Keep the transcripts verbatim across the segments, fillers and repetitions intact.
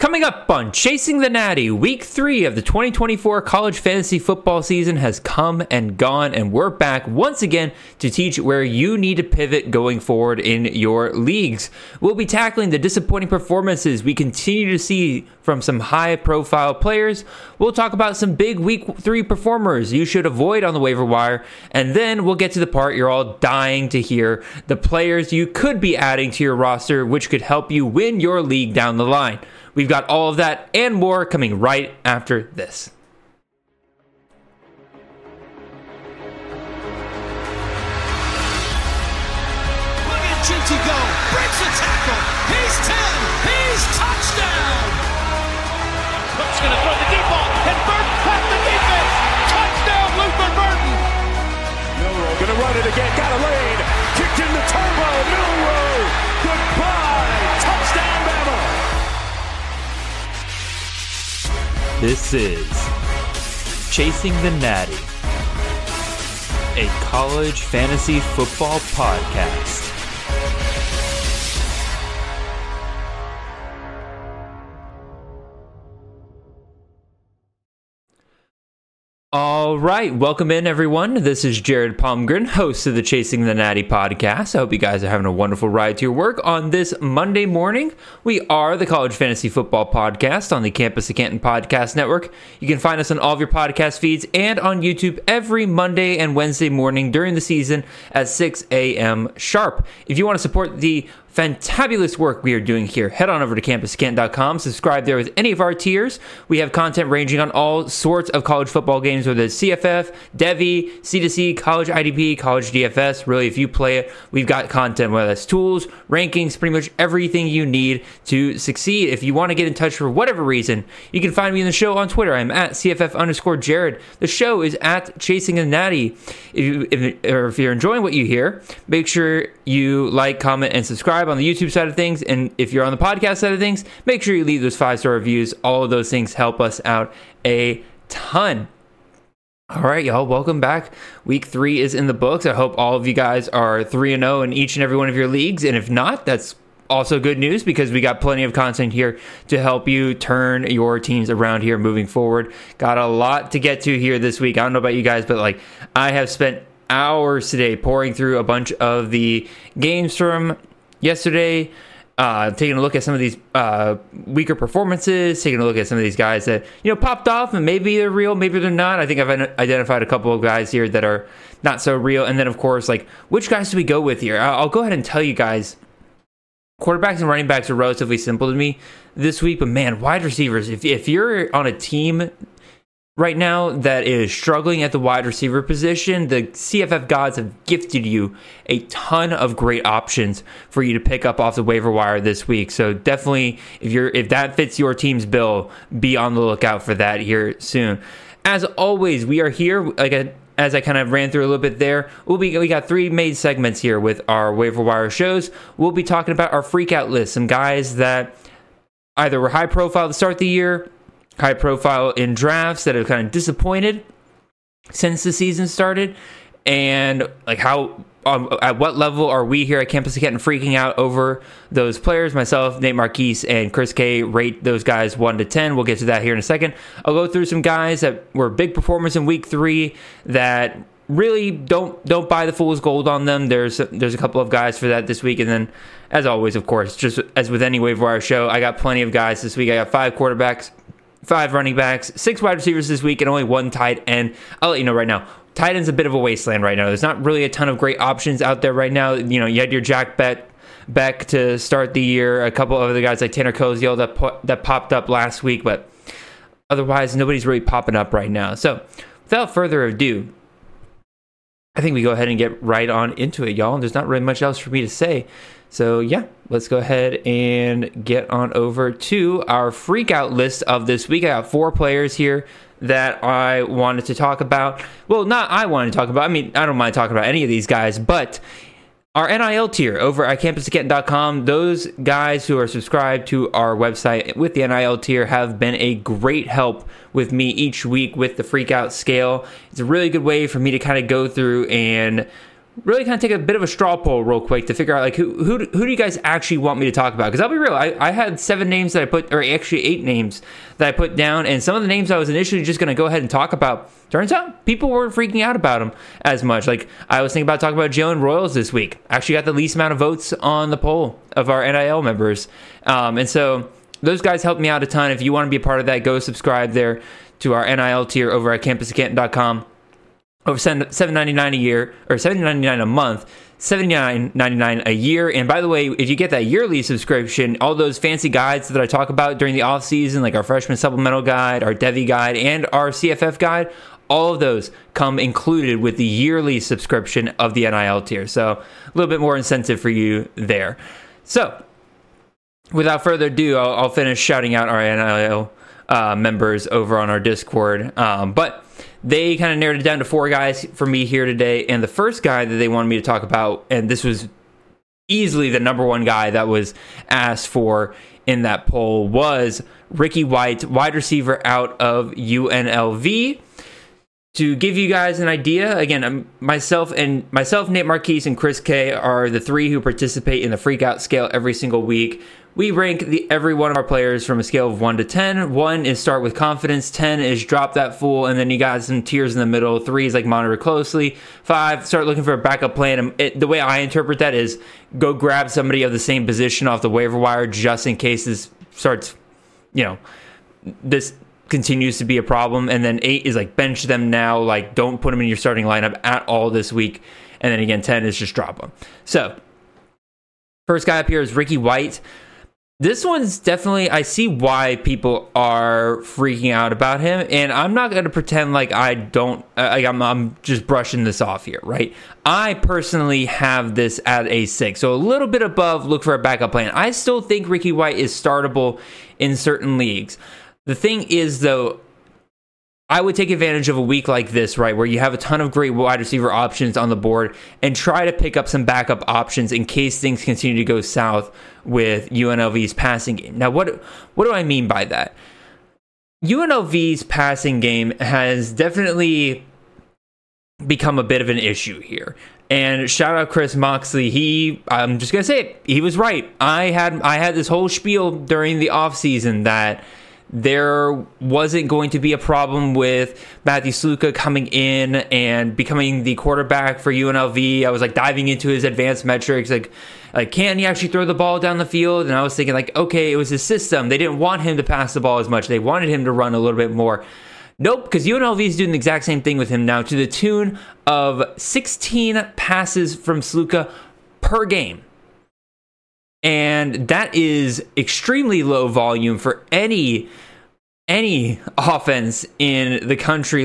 Coming up on Chasing the Natty, week three of the twenty twenty-four college fantasy football season has come and gone, and we're back once again to teach where you need to pivot going forward in your leagues. We'll be tackling the disappointing performances we continue to see from some high-profile players. We'll talk about some big week three performers you should avoid on the waiver wire, and then we'll get to the part you're all dying to hear, the players you could be adding to your roster, which could help you win your league down the line. We've got all of that and more coming right after this. Look at G T go. Breaks a tackle. He's ten. He's touchdown. Cook's going to throw the deep ball. And Burton past the defense. Touchdown, Luther Burton. Milrow going to run it again. Got a lane. Kicked in the turbo. Milrow. Goodbye. Touchdown, Bama. This is Chasing the Natty, a college fantasy football podcast. All right, welcome in everyone. This is Jared Palmgren, host of the Chasing the Natty podcast. I hope you guys are having a wonderful ride to your work on this Monday morning. We are the College Fantasy Football Podcast on the Campus of Canton Podcast Network. You can find us on all of your podcast feeds and on YouTube every Monday and Wednesday morning during the season at six a.m. sharp. If you want to support the fantabulous work we are doing here, head on over to campus canton dot com, subscribe there with any of our tiers. We have content ranging on all sorts of college football games, whether it's C F F, Devy, C two C, College I D P, College D F S. Really, if you play it, we've got content, whether that's tools, rankings, pretty much everything you need to succeed. If you want to get in touch for whatever reason, you can find me in the show on Twitter. I'm at C F F underscore Jared. The show is at Chasing the Natty. If, you, if, or if you're enjoying what you hear, make sure you like, comment, and subscribe on the YouTube side of things, and if you're on the podcast side of things, make sure you leave those five-star reviews. All of those things help us out a ton. All right, y'all, welcome back. Week three is in the books. I hope all of you guys are three and oh in each and every one of your leagues, and if not, that's also good news because we got plenty of content here to help you turn your teams around here moving forward. Got a lot to get to here this week. I don't know about you guys, but like I have spent hours today pouring through a bunch of the games from yesterday, uh, taking a look at some of these uh, weaker performances, taking a look at some of these guys that, you know, popped off, and maybe they're real, maybe they're not. I think I've identified a couple of guys here that are not so real. And then, of course, like, which guys do we go with here? I'll go ahead and tell you guys. Quarterbacks and running backs are relatively simple to me this week, but man, wide receivers, if if you're on a team right now that is struggling at the wide receiver position, the C F F gods have gifted you a ton of great options for you to pick up off the waiver wire this week. So definitely, if you're if that fits your team's bill, be on the lookout for that here soon. As always, we are here, like a, as I kind of ran through a little bit there, we'll be, we got three main segments here with our waiver wire shows. We'll be talking about our freak out list, some guys that either were high profile to start the year, high profile in drafts that have kind of disappointed since the season started, and like how um, at what level are we here at Campus of Canton freaking out over those players? Myself, Nate Marquise, and Chris K rate those guys one to ten. We'll get to that here in a second. I'll go through some guys that were big performers in week three that really don't don't buy the fool's gold on them. There's there's a couple of guys for that this week, and then as always, of course, just as with any waiver wire show, I got plenty of guys this week. I got five quarterbacks, five running backs, six wide receivers this week, and only one tight end. I'll let you know right now, tight end's a bit of a wasteland right now. There's not really a ton of great options out there right now. You know, you had your Jack Beck, Beck to start the year, a couple of other guys like Tanner Koziel that po- that popped up last week, but otherwise, nobody's really popping up right now. So, without further ado, I think we go ahead and get right on into it, y'all. There's not really much else for me to say. So, yeah, let's go ahead and get on over to our freak out list of this week. I got four players here that I wanted to talk about. Well, not I wanted to talk about. I mean, I don't mind talking about any of these guys, but our N I L tier over at campus of canton dot com, those guys who are subscribed to our website with the N I L tier have been a great help with me each week with the freak out scale. It's a really good way for me to kind of go through and really kind of take a bit of a straw poll real quick to figure out like who who, who do you guys actually want me to talk about? Because I'll be real, I, I had seven names that I put, or actually eight names that I put down, and some of the names I was initially just going to go ahead and talk about, turns out people weren't freaking out about them as much. Like I was thinking about talking about Jalen Royals this week. Actually got the least amount of votes on the poll of our N I L members, um, and so those guys helped me out a ton. If you want to be a part of that, go subscribe there to our N I L tier over at campus of canton dot com. Over seven ninety-nine a year, or seven ninety-nine a month, seventy-nine ninety-nine a year. And by the way, if you get that yearly subscription, all those fancy guides that I talk about during the off season, like our freshman supplemental guide, our Devi guide, and our C F F guide, all of those come included with the yearly subscription of the N I L tier. So a little bit more incentive for you there. So without further ado, I'll, I'll finish shouting out our N I L uh, members over on our Discord. Um, but they kind of narrowed it down to four guys for me here today. And the first guy that they wanted me to talk about, and this was easily the number one guy that was asked for in that poll, was Ricky White, wide receiver out of U N L V. To give you guys an idea, again, myself and myself, Nate Marquise, and Chris K are the three who participate in the Freakout scale every single week. We rank the, every one of our players from a scale of one to ten. one is start with confidence. ten is drop that fool. And then you got some tiers in the middle. three is like monitor closely. five, start looking for a backup plan. It, the way I interpret that is go grab somebody of the same position off the waiver wire just in case this starts, you know, this continues to be a problem. And then eight is like bench them now. Like don't put them in your starting lineup at all this week. And then again, ten is just drop them. So first guy up here is Ricky White. This one's definitely, I see why people are freaking out about him, and I'm not going to pretend like I don't, like I'm, I'm just brushing this off here, right? I personally have this at a six, so a little bit above, look for a backup plan. I still think Ricky White is startable in certain leagues. The thing is, though, I would take advantage of a week like this, right, where you have a ton of great wide receiver options on the board and try to pick up some backup options in case things continue to go south with U N L V's passing game. Now, what what do I mean by that? U N L V's passing game has definitely become a bit of an issue here. And shout out Chris Moxley. He, I'm just going to say it, he was right. I had I had this whole spiel during the offseason that there wasn't going to be a problem with Matthew Sluka coming in and becoming the quarterback for U N L V. I was like diving into his advanced metrics, like, like can he actually throw the ball down the field? And I was thinking like, okay, it was his system. They didn't want him to pass the ball as much. They wanted him to run a little bit more. Nope, because U N L V is doing the exact same thing with him now to the tune of sixteen passes from Sluka per game. And that is extremely low volume for any any offense in the country.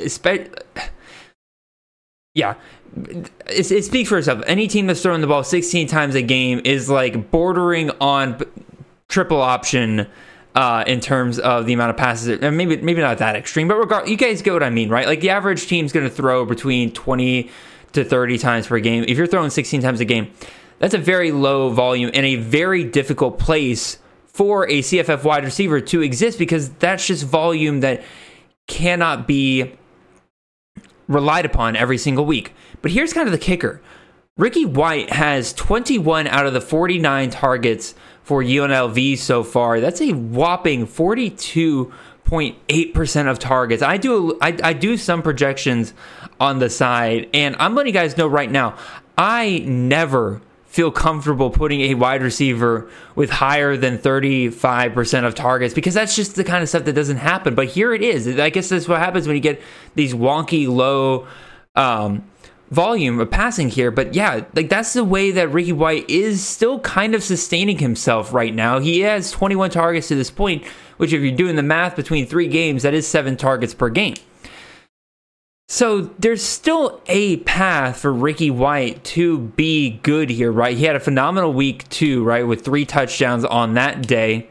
Yeah, it, it speaks for itself. Any team that's throwing the ball sixteen times a game is like bordering on triple option uh, in terms of the amount of passes. And maybe maybe not that extreme, but regard, you guys get what I mean, right? Like the average team's going to throw between twenty to thirty times per game. If you're throwing sixteen times a game, that's a very low volume and a very difficult place for a C F F wide receiver to exist because that's just volume that cannot be relied upon every single week. But here's kind of the kicker. Ricky White has twenty-one out of the forty-nine targets for U N L V so far. That's a whopping forty-two point eight percent of targets. I do I, I do some projections on the side, and I'm letting you guys know right now, I never feel comfortable putting a wide receiver with higher than thirty-five percent of targets because that's just the kind of stuff that doesn't happen. But here it is. I guess that's what happens when you get these wonky low um, volume of passing here. But yeah, like that's the way that Ricky White is still kind of sustaining himself right now. He has twenty-one targets to this point, which if you're doing the math between three games, that is seven targets per game. So there's still a path for Ricky White to be good here, right? He had a phenomenal week two, right, with three touchdowns on that day.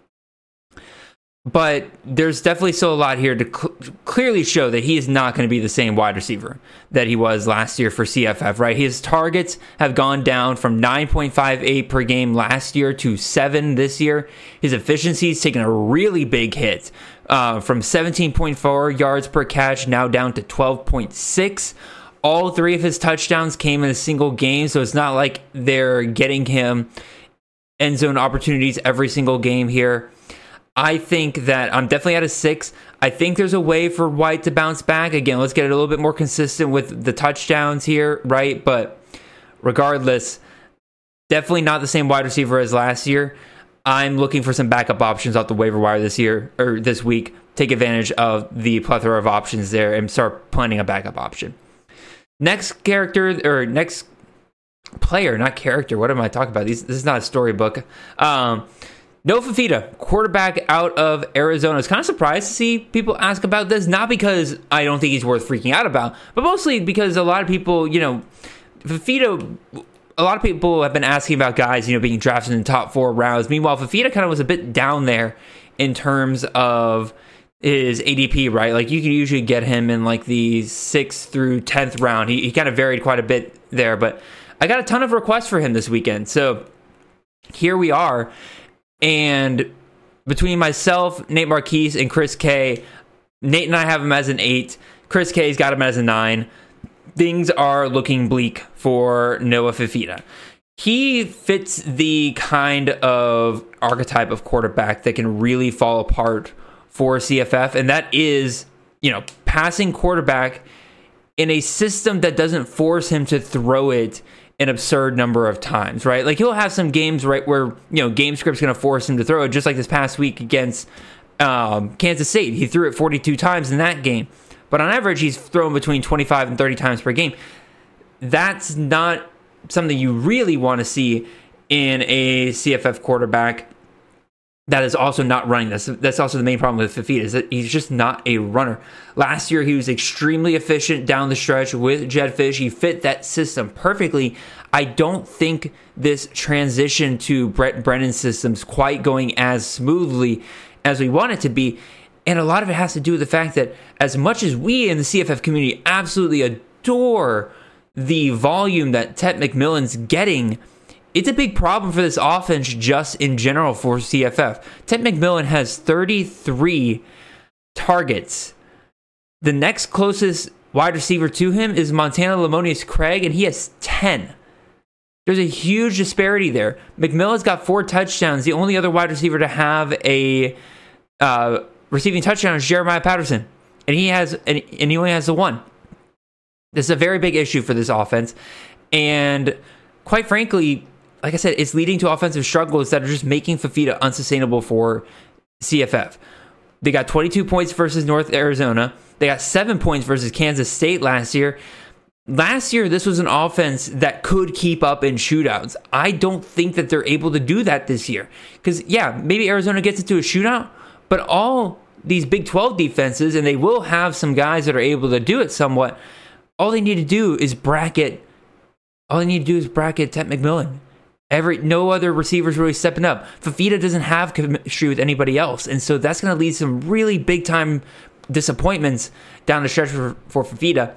But there's definitely still a lot here to cl- clearly show that he is not going to be the same wide receiver that he was last year for C F F, right? His targets have gone down from nine point five eight per game last year to seven this year. His efficiency is taking a really big hit. Uh, from seventeen point four yards per catch now down to twelve point six. All three of his touchdowns came in a single game, so it's not like they're getting him end zone opportunities every single game here. I think that I'm definitely at a six. I think there's a way for White to bounce back. Again, let's get it a little bit more consistent with the touchdowns here, right? But regardless, definitely not the same wide receiver as last year. I'm looking for some backup options off the waiver wire this year or this week. Take advantage of the plethora of options there and start planning a backup option. Next character or next player, not character. What am I talking about? These, this is not a storybook. Um, Noah Fifita, quarterback out of Arizona. I was kind of surprised to see people ask about this, not because I don't think he's worth freaking out about, but mostly because a lot of people, you know, Fifita, a lot of people have been asking about guys, you know, being drafted in the top four rounds. Meanwhile, Fifita kind of was a bit down there in terms of his A D P, right? Like you can usually get him in like the sixth through tenth round. He, he kind of varied quite a bit there, but I got a ton of requests for him this weekend. So here we are. And between myself, Nate Marquise, and Chris K, Nate and I have him as an eight. Chris K's got him as a nine. Things are looking bleak for Noah Fifita. He fits the kind of archetype of quarterback that can really fall apart for C F F, and that is, you know, passing quarterback in a system that doesn't force him to throw it an absurd number of times, right? Like he'll have some games, right, where, you know, game script's going to force him to throw it, just like this past week against um, Kansas State. He threw it forty-two times in that game. But on average, he's thrown between twenty-five and thirty times per game. That's not something you really want to see in a C F F quarterback that is also not running. That's, that's also the main problem with Fifita, is that he's just not a runner. Last year, he was extremely efficient down the stretch with Jedd Fisch. He fit that system perfectly. I don't think this transition to Brett Brennan's system's quite going as smoothly as we want it to be. And a lot of it has to do with the fact that as much as we in the C F F community absolutely adore the volume that Tet McMillan's getting, it's a big problem for this offense just in general for C F F. Tet McMillan has thirty-three targets. The next closest wide receiver to him is Montana Lamonius Craig, and he has ten. There's a huge disparity there. McMillan's got four touchdowns. The only other wide receiver to have a uh, receiving touchdown is Jeremiah Patterson, and he has and, and he only has the one. This is a very big issue for this offense, and quite frankly, like I said, it's leading to offensive struggles that are just making Fifita unsustainable for C F F. They got twenty-two points versus North Arizona. They got seven points versus Kansas State last year. Last year, this was an offense that could keep up in shootouts. I don't think that they're able to do that this year. Because, yeah, maybe Arizona gets into a shootout, but all these Big twelve defenses, and they will have some guys that are able to do it somewhat, all they need to do is bracket, all they need to do is bracket Tet McMillan. Every no other receivers really stepping up. Fifita doesn't have chemistry with anybody else, and so that's going to lead to some really big time disappointments down the stretch for, for Fifita.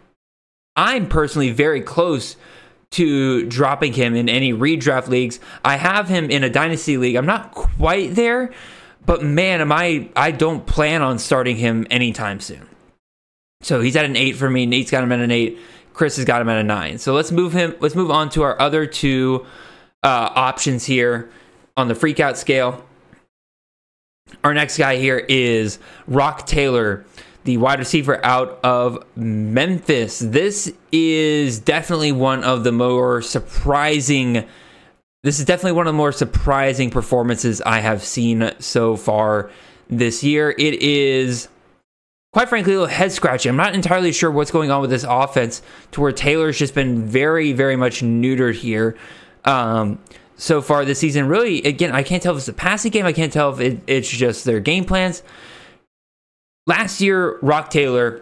I'm personally very close to dropping him in any redraft leagues. I have him in a dynasty league. I'm not quite there, but man, am I I don't plan on starting him anytime soon. So he's at an eight for me. Nate's got him at an eight. Chris has got him at a nine. So let's move him. Let's move on to our other two uh, options here on the freakout scale. Our next guy here is Rock Taylor, the wide receiver out of Memphis. This is definitely one of the more surprising. This is definitely one of the more surprising performances I have seen so far this year. It is, quite frankly, a little head scratching. I'm not entirely sure what's going on with this offense to where Taylor's just been very, very much neutered here um, so far this season. Really, again, I can't tell if it's a passing game. I can't tell if it, it's just their game plans. Last year, Rock Taylor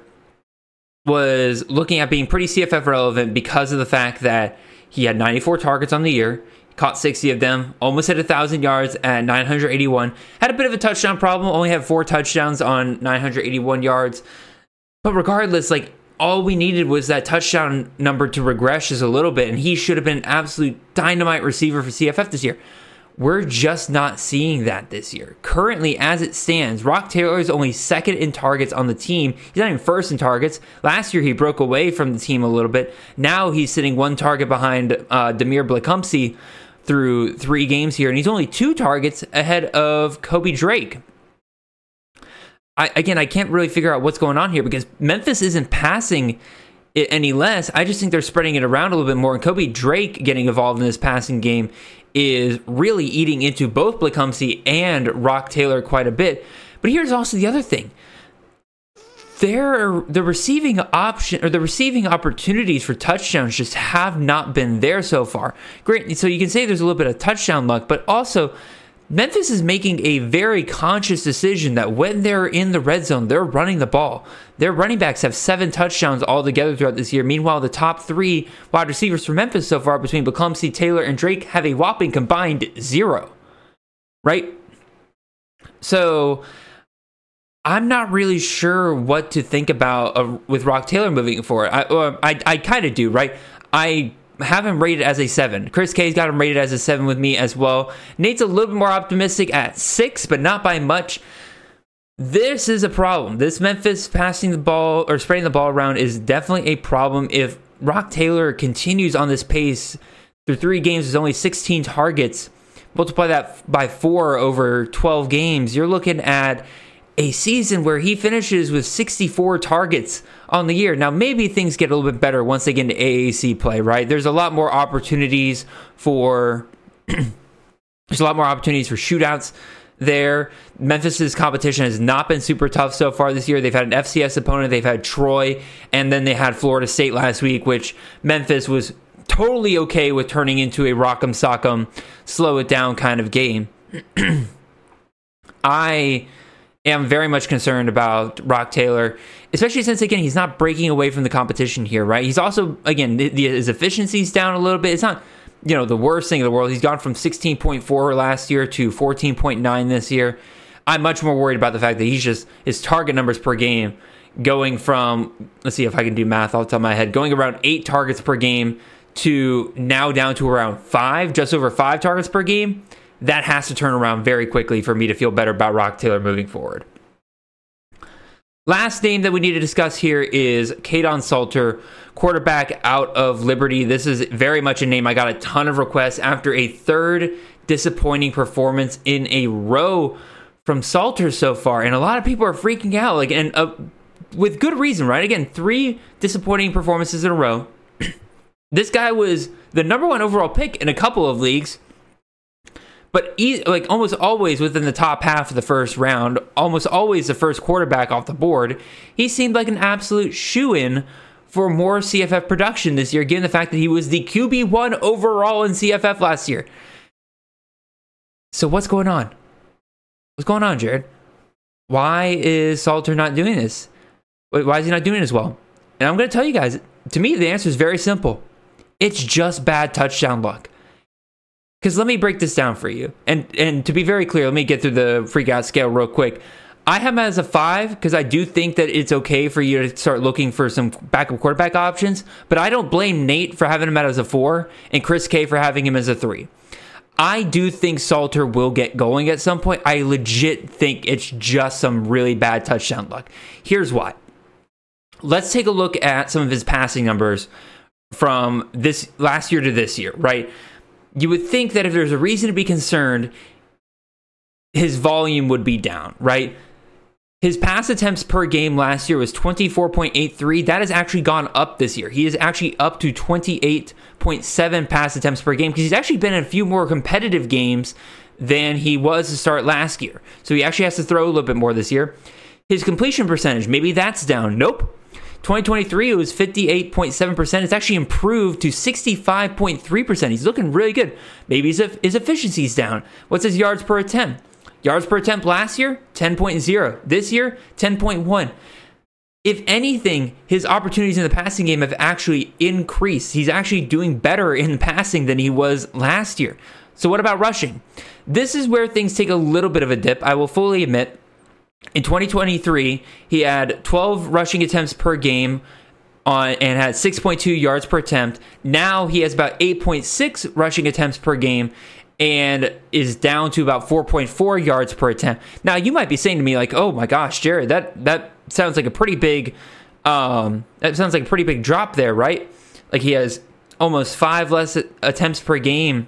was looking at being pretty C F F relevant because of the fact that he had ninety-four targets on the year, caught sixty of them, almost hit one thousand yards at nine hundred eighty-one. Had a bit of a touchdown problem, only had four touchdowns on nine hundred eighty-one yards. But regardless, like, all we needed was that touchdown number to regress just a little bit, and he should have been an absolute dynamite receiver for C F F this year. We're just not seeing that this year. Currently, as it stands, Rock Taylor is only second in targets on the team. He's not even first in targets. Last year, he broke away from the team a little bit. Now he's sitting one target behind uh, Damir Blakumsky through three games here, and he's only two targets ahead of Kobe Drake. I, again, I can't really figure out what's going on here because Memphis isn't passing it any less. I just think they're spreading it around a little bit more, and Kobe Drake getting involved in this passing game is really eating into both Blakumsky and Rock Taylor quite a bit. But here's also the other thing. Their, the receiving option or the receiving opportunities for touchdowns just have not been there so far. Great. So you can say there's a little bit of touchdown luck, but also Memphis is making a very conscious decision that when they're in the red zone, they're running the ball. Their running backs have seven touchdowns altogether throughout this year. Meanwhile, the top three wide receivers for Memphis so far between Blakumsky, Taylor, and Drake have a whopping combined zero. Right? So I'm not really sure what to think about uh, with Rock Taylor moving forward. I, uh, I, I kind of do, right? I have him rated as a seven. Chris K's got him rated as a seven with me as well. Nate's a little bit more optimistic at six, but not by much. This is a problem. This Memphis passing the ball or spreading the ball around is definitely a problem. If Rock Taylor continues on this pace through three games, there's only sixteen targets. Multiply that by four over twelve games. You're looking at a season where he finishes with sixty-four targets on the year. Now, maybe things get a little bit better once they get into A A C play, right? There's a lot more opportunities for there's a lot more opportunities for shootouts there. Memphis's competition has not been super tough so far this year. They've had an F C S opponent, they've had Troy, and then they had Florida State last week, which Memphis was totally okay with turning into a rock'em sock'em, slow it down kind of game. I am very much concerned about Rock Taylor, especially since, again, he's not breaking away from the competition here, right? He's also, again, the, his efficiency's down a little bit. It's not, you know, the worst thing in the world. He's gone from sixteen point four last year to fourteen point nine this year. I'm much more worried about the fact that he's just, his target numbers per game going from, let's see if I can do math off the top of my head, going around eight targets per game to now down to around five, just over five targets per game. That has to turn around very quickly for me to feel better about Rock Taylor moving forward. Last name that we need to discuss here is Kaidon Salter, quarterback out of Liberty. This is very much a name I got a ton of requests after a third disappointing performance in a row from Salter so far. And a lot of people are freaking out, like, and uh, with good reason, right? Again, three disappointing performances in a row. This guy was the number one overall pick in a couple of leagues, but he, like almost always within the top half of the first round, almost always the first quarterback off the board. He seemed like an absolute shoo-in for more C F F production this year, given the fact that he was the Q B one overall in C F F last year. So what's going on? What's going on, Jared? Why is Salter not doing this? Why is he not doing it as well? And I'm going to tell you guys, to me, the answer is very simple. It's just bad touchdown luck. Because let me break this down for you. And and to be very clear, let me get through the freak out scale real quick. I have him as a five because I do think that it's okay for you to start looking for some backup quarterback options. But I don't blame Nate for having him as a four and Chris K for having him as a three. I do think Salter will get going at some point. I legit think it's just some really bad touchdown luck. Here's why. Let's take a look at some of his passing numbers from this last year to this year, right? You would think that if there's a reason to be concerned, his volume would be down, right? His pass attempts per game last year was twenty-four point eight three. That has actually gone up this year. He is actually up to twenty-eight point seven pass attempts per game because he's actually been in a few more competitive games than he was to start last year. So he actually has to throw a little bit more this year. His completion percentage, maybe that's down. Nope. twenty twenty-three, it was fifty-eight point seven percent. It's actually improved to sixty-five point three percent. He's looking really good. Maybe his, his efficiency's down. What's his yards per attempt? Yards per attempt last year, ten point oh. This year, ten point one. If anything, his opportunities in the passing game have actually increased. He's actually doing better in passing than he was last year. So what about rushing? This is where things take a little bit of a dip, I will fully admit. In twenty twenty-three, he had twelve rushing attempts per game on and had six point two yards per attempt. Now he has about eight point six rushing attempts per game and is down to about four point four yards per attempt. Now, you might be saying to me like, oh my gosh, Jared, that, that sounds like a pretty big, um, that sounds like a pretty big drop there, right? Like he has almost five less attempts per game,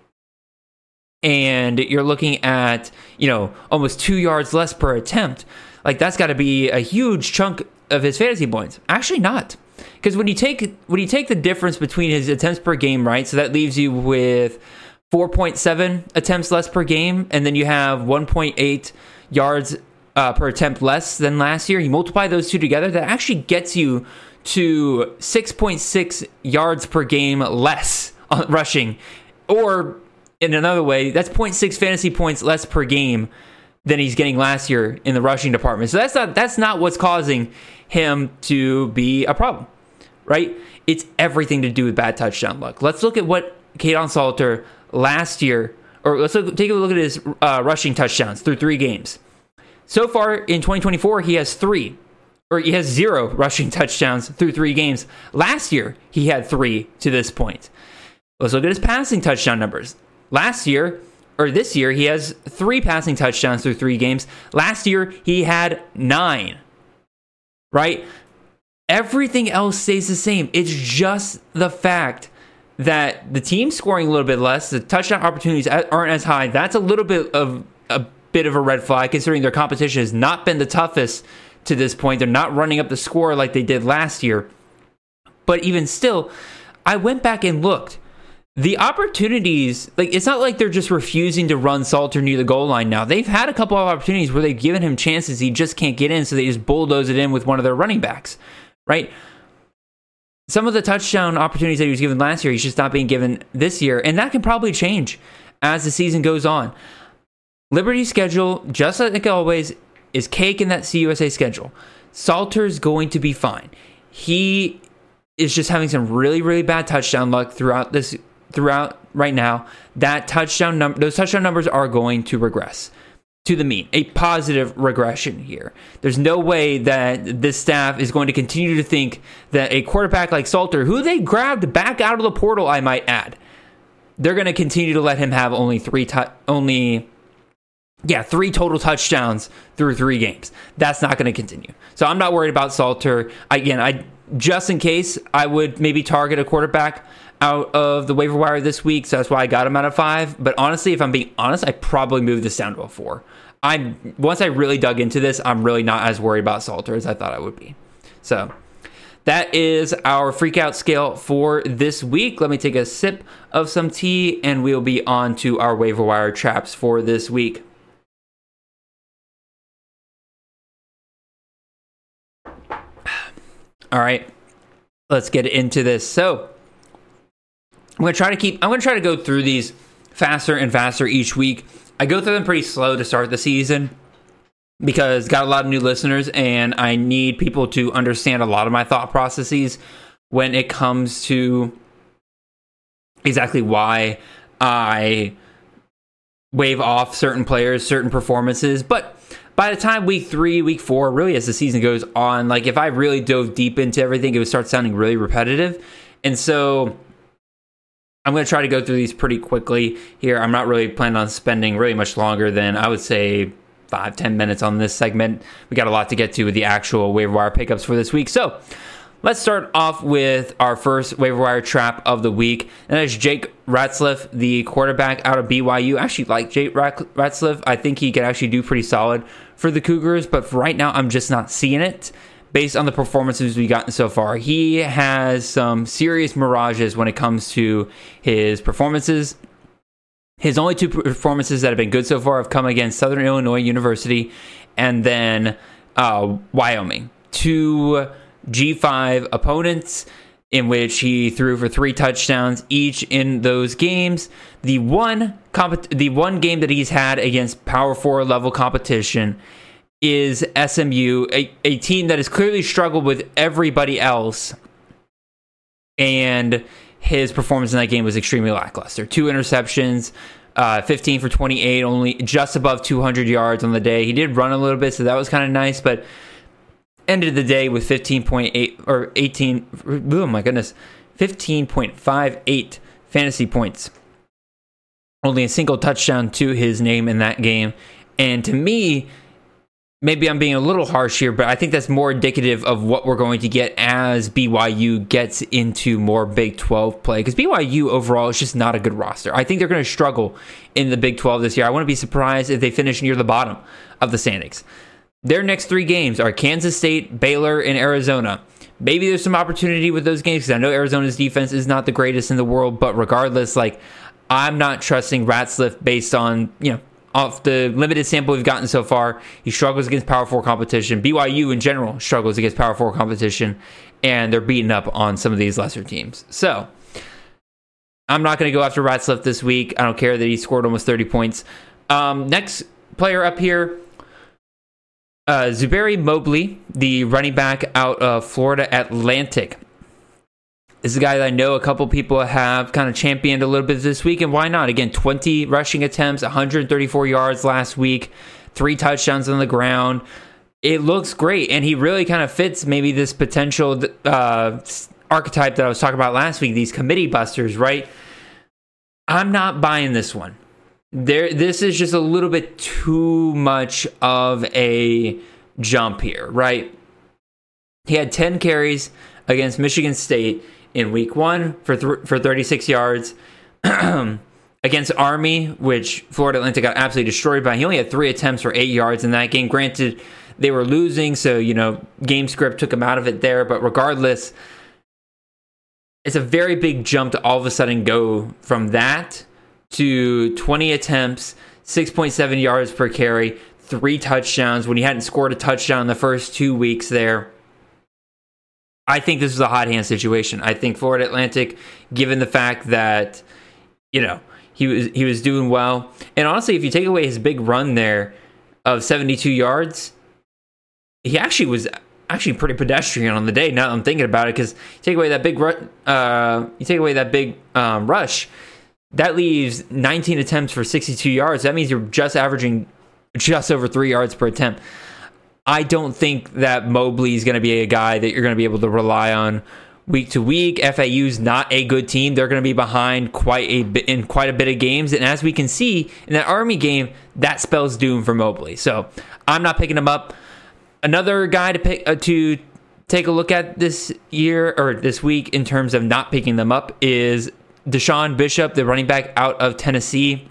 and you're looking at, you know, almost two yards less per attempt. Like that's got to be a huge chunk of his fantasy points. Actually not. Because when you take when you take the difference between his attempts per game, right? So that leaves you with four point seven attempts less per game, and then you have one point eight yards uh, per attempt less than last year. You multiply those two together, that actually gets you to six point six yards per game less on rushing. Or in another way, that's zero point six fantasy points less per game than he's getting last year in the rushing department. So that's not that's not what's causing him to be a problem, right? It's everything to do with bad touchdown luck. Let's look at what Kaidon Salter last year, or let's look, take a look at his uh, rushing touchdowns through three games. So far in twenty twenty-four, he has three, or he has zero rushing touchdowns through three games. Last year, he had three to this point. Let's look at his passing touchdown numbers. Last year, or this year, he has three passing touchdowns through three games. Last year, he had nine, right? Everything else stays the same. It's just the fact that the team's scoring a little bit less, the touchdown opportunities aren't as high. That's a little bit of a bit of a red flag, considering their competition has not been the toughest to this point. They're not running up the score like they did last year. But even still, I went back and looked. The opportunities, like, it's not like they're just refusing to run Salter near the goal line now. They've had a couple of opportunities where they've given him chances he just can't get in, so they just bulldoze it in with one of their running backs, right? Some of the touchdown opportunities that he was given last year, he's just not being given this year, and that can probably change as the season goes on. Liberty's schedule, just like always, is cake in that C U S A schedule. Salter's going to be fine. He is just having some really, really bad touchdown luck throughout this throughout right now. That touchdown number, those touchdown numbers are going to regress to the mean, a positive regression here. There's no way that this staff is going to continue to think that a quarterback like Salter, who they grabbed back out of the portal, I might add, they're going to continue to let him have only three, tu- only, yeah, three total touchdowns through three games. That's not going to continue. So I'm not worried about Salter. Again, I just in case, I would maybe target a quarterback out of the waiver wire this week, so that's why I got him out of five. But honestly, if I'm being honest, I probably moved this down to a four. I'm once I really dug into this, I'm really not as worried about Salter as I thought I would be. So that is our freak out scale for this week. Let me take a sip of some tea, and we'll be on to our waiver wire traps for this week. All right, let's get into this. So I'm going to try to keep, I'm going to try to go through these faster and faster each week. I go through them pretty slow to start the season because got a lot of new listeners, and I need people to understand a lot of my thought processes when it comes to exactly why I wave off certain players, certain performances. But by the time week three, week four, really as the season goes on, like if I really dove deep into everything, it would start sounding really repetitive. And so I'm going to try to go through these pretty quickly here. I'm not really planning on spending really much longer than, I would say, five, ten minutes on this segment. We got a lot to get to with the actual waiver wire pickups for this week. So let's start off with our first waiver wire trap of the week, and that is Jake Ratliff, the quarterback out of B Y U. I actually like Jake Ratliff. I think he could actually do pretty solid for the Cougars, but for right now, I'm just not seeing it based on the performances we've gotten so far. He has some serious mirages when it comes to his performances. His only two performances that have been good so far have come against Southern Illinois University and then uh, Wyoming. Two G five opponents in which he threw for three touchdowns each in those games. The one comp- the one game that he's had against Power Four level competition is S M U, a, a team that has clearly struggled with everybody else, and his performance in that game was extremely lackluster. Two interceptions, uh, fifteen for twenty-eight, only just above two hundred yards on the day. He did run a little bit, so that was kind of nice, but ended the day with fifteen point eight or eighteen, oh my goodness, fifteen point five eight fantasy points. only a single touchdown to his name in that game. And to me, maybe I'm being a little harsh here, but I think that's more indicative of what we're going to get as B Y U gets into more Big twelve play. Because B Y U overall is just not a good roster. I think they're going to struggle in the Big twelve this year. I wouldn't be surprised if they finish near the bottom of the standings. Their next three games are Kansas State, Baylor, and Arizona. Maybe there's some opportunity with those games because I know Arizona's defense is not the greatest in the world, but regardless, like I'm not trusting Ratzliff based on, you know, off the limited sample we've gotten so far. He struggles against Power four competition. B Y U in general struggles against Power four competition, and they're beating up on some of these lesser teams. So I'm not going to go after Ratzliff this week. I don't care that he scored almost thirty points. Um, next player up here, uh, Zuberi Mobley, the running back out of Florida Atlantic. This is a guy that I know a couple people have kind of championed a little bit this week, and why not? Again, twenty rushing attempts, one hundred thirty-four yards last week, three touchdowns on the ground. It looks great, and he really kind of fits maybe this potential uh, archetype that I was talking about last week, these committee busters, right? I'm not buying this one. There, this is just a little bit too much of a jump here, right? He had ten carries against Michigan State in week one for th- for thirty-six yards. Against Army, which Florida Atlantic got absolutely destroyed by. He only had three attempts for eight yards in that game. Granted, they were losing, so, you know, game script took him out of it there. But regardless, it's a very big jump to all of a sudden go from that to twenty attempts, six point seven yards per carry, three touchdowns when he hadn't scored a touchdown in the first two weeks there. I think this is a hot hand situation. I think Florida Atlantic, given the fact that, you know, he was he was doing well. And honestly, if you take away his big run there of seventy-two yards, he actually was actually pretty pedestrian on the day. Now that I'm thinking about it, because you take away that big ru- uh, you take away that big um, rush, that leaves nineteen attempts for sixty-two yards. That means you're just averaging just over three yards per attempt. I don't think that Mobley is going to be a guy that you're going to be able to rely on week to week. F A U's not a good team. They're going to be behind quite a bit in quite a bit of games, and as we can see in that Army game, that spells doom for Mobley. So I'm not picking him up. Another guy to pick uh, to take a look at this year or this week in terms of not picking them up is Deshaun Bishop, the running back out of Tennessee.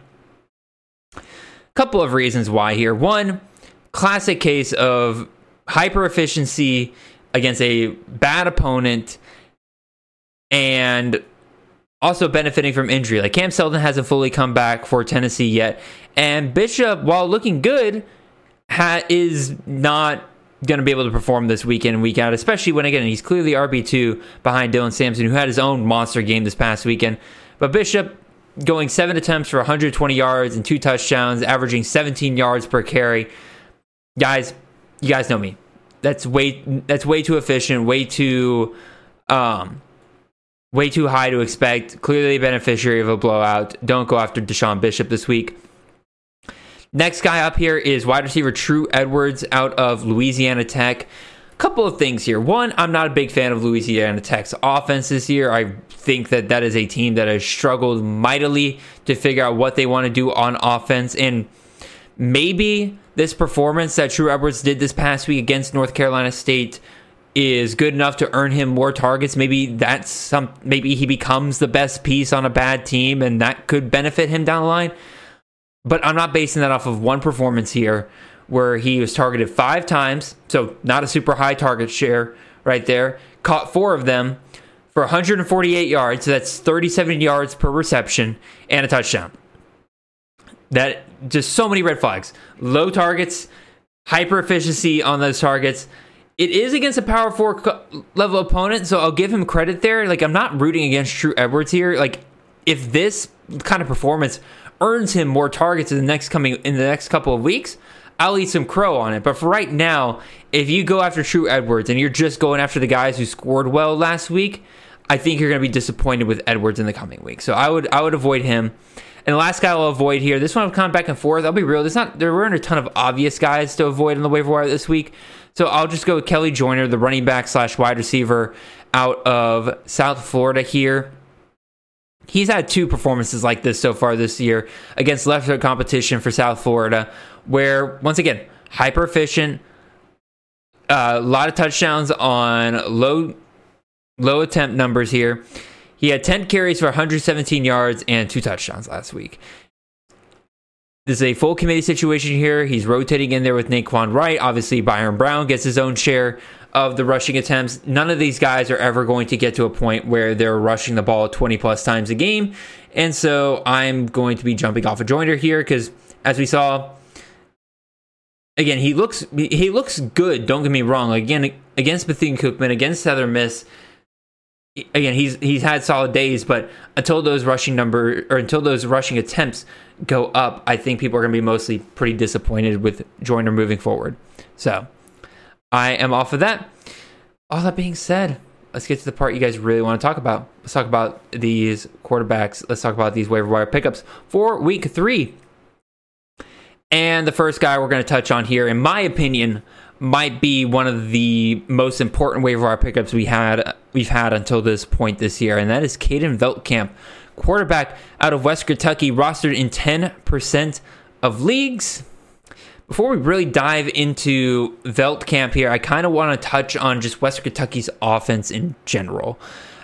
Couple of reasons why here. One, classic case of hyper efficiency against a bad opponent and also benefiting from injury. Like Cam Seldon hasn't fully come back for Tennessee yet. And Bishop, while looking good, ha- is not going to be able to perform this week in and week out, especially when, again, he's clearly R B two behind Dylan Sampson, who had his own monster game this past weekend. But Bishop going seven attempts for one hundred twenty yards and two touchdowns, averaging seventeen yards per carry. Guys, you guys know me. That's way that's way too efficient, way too um, way too high to expect. Clearly a beneficiary of a blowout. Don't go after Deshaun Bishop this week. Next guy up here is wide receiver True Edwards out of Louisiana Tech. Couple of things here. One, I'm not a big fan of Louisiana Tech's offense this year. I think that that is a team that has struggled mightily to figure out what they want to do on offense, and maybe this performance that True Edwards did this past week against North Carolina State is good enough to earn him more targets. Maybe that's some. Maybe he becomes the best piece on a bad team, and that could benefit him down the line. But I'm not basing that off of one performance here where he was targeted five times, so not a super high target share right there. Caught four of them for one hundred forty-eight yards, so that's thirty-seven yards per reception, and a touchdown. That just so many red flags. Low targets, hyper efficiency on those targets. It is against a power four co- level opponent, so I'll give him credit there. Like, I'm not rooting against True Edwards here. Like, if this kind of performance earns him more targets in the next coming in the next couple of weeks, I'll eat some crow on it. But for right now, if you go after True Edwards and you're just going after the guys who scored well last week, I think you're going to be disappointed with Edwards in the coming week. So I would I would avoid him. And the last guy I'll avoid here, this one I've come back and forth. I'll be real. There's not there weren't a ton of obvious guys to avoid on the waiver wire this week. So I'll just go with Kelly Joyner, the running back slash wide receiver out of South Florida here. he's had two performances like this so far this year against lesser competition for South Florida, where, once again, hyper efficient, a uh, lot of touchdowns on low low attempt numbers here. He had ten carries for one hundred seventeen yards and two touchdowns last week. This is a full committee situation here. He's rotating in there with Naquan Wright. Obviously, Byron Brown gets his own share of the rushing attempts. None of these guys are ever going to get to a point where they're rushing the ball twenty plus times a game. And so I'm going to be jumping off a Joyner here because, as we saw, again, he looks he looks good. Don't get me wrong. Again, against Bethune-Cookman, against Southern Miss, again, he's he's had solid days, but until those rushing number or until those rushing attempts go up, I think people are going to be mostly pretty disappointed with Joyner moving forward. So I am off of that. All that being said, let's get to the part you guys really want to talk about. Let's talk about these quarterbacks. Let's talk about these waiver wire pickups for week three. And the first guy we're going to touch on here, in my opinion, might be one of the most important waiver wire pickups we had we've had until this point this year, and that is Caden Veltkamp, quarterback out of West Kentucky, rostered in ten percent of leagues. Before we really dive into Veltkamp here, I kind of want to touch on just West Kentucky's offense in general.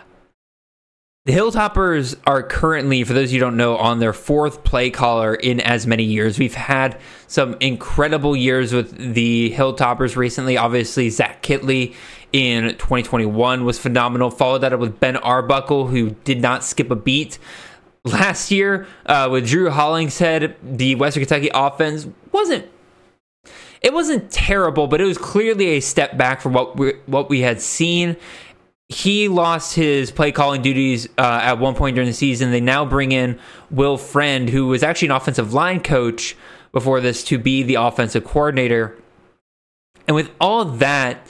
The Hilltoppers are currently, for those of you who don't know, on their fourth play caller in as many years. We've had some incredible years with the Hilltoppers recently. Obviously, Zach Kitley in twenty twenty-one was phenomenal. Followed that up with Ben Arbuckle, who did not skip a beat. Last year, uh, with Drew Hollingshead, the Western Kentucky offense wasn't it wasn't terrible, but it was clearly a step back from what we what we had seen. He lost his play calling duties uh, at one point during the season. They now bring in Will Friend, who was actually an offensive line coach before this, to be the offensive coordinator. And with all that,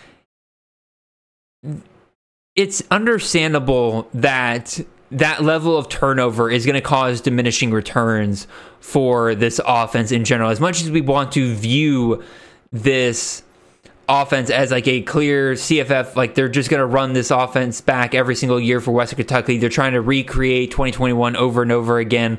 it's understandable that that level of turnover is going to cause diminishing returns for this offense in general. As much as we want to view this offense as like a clear C F F, like they're just going to run this offense back every single year for Western Kentucky, they're trying to recreate twenty twenty-one over and over again.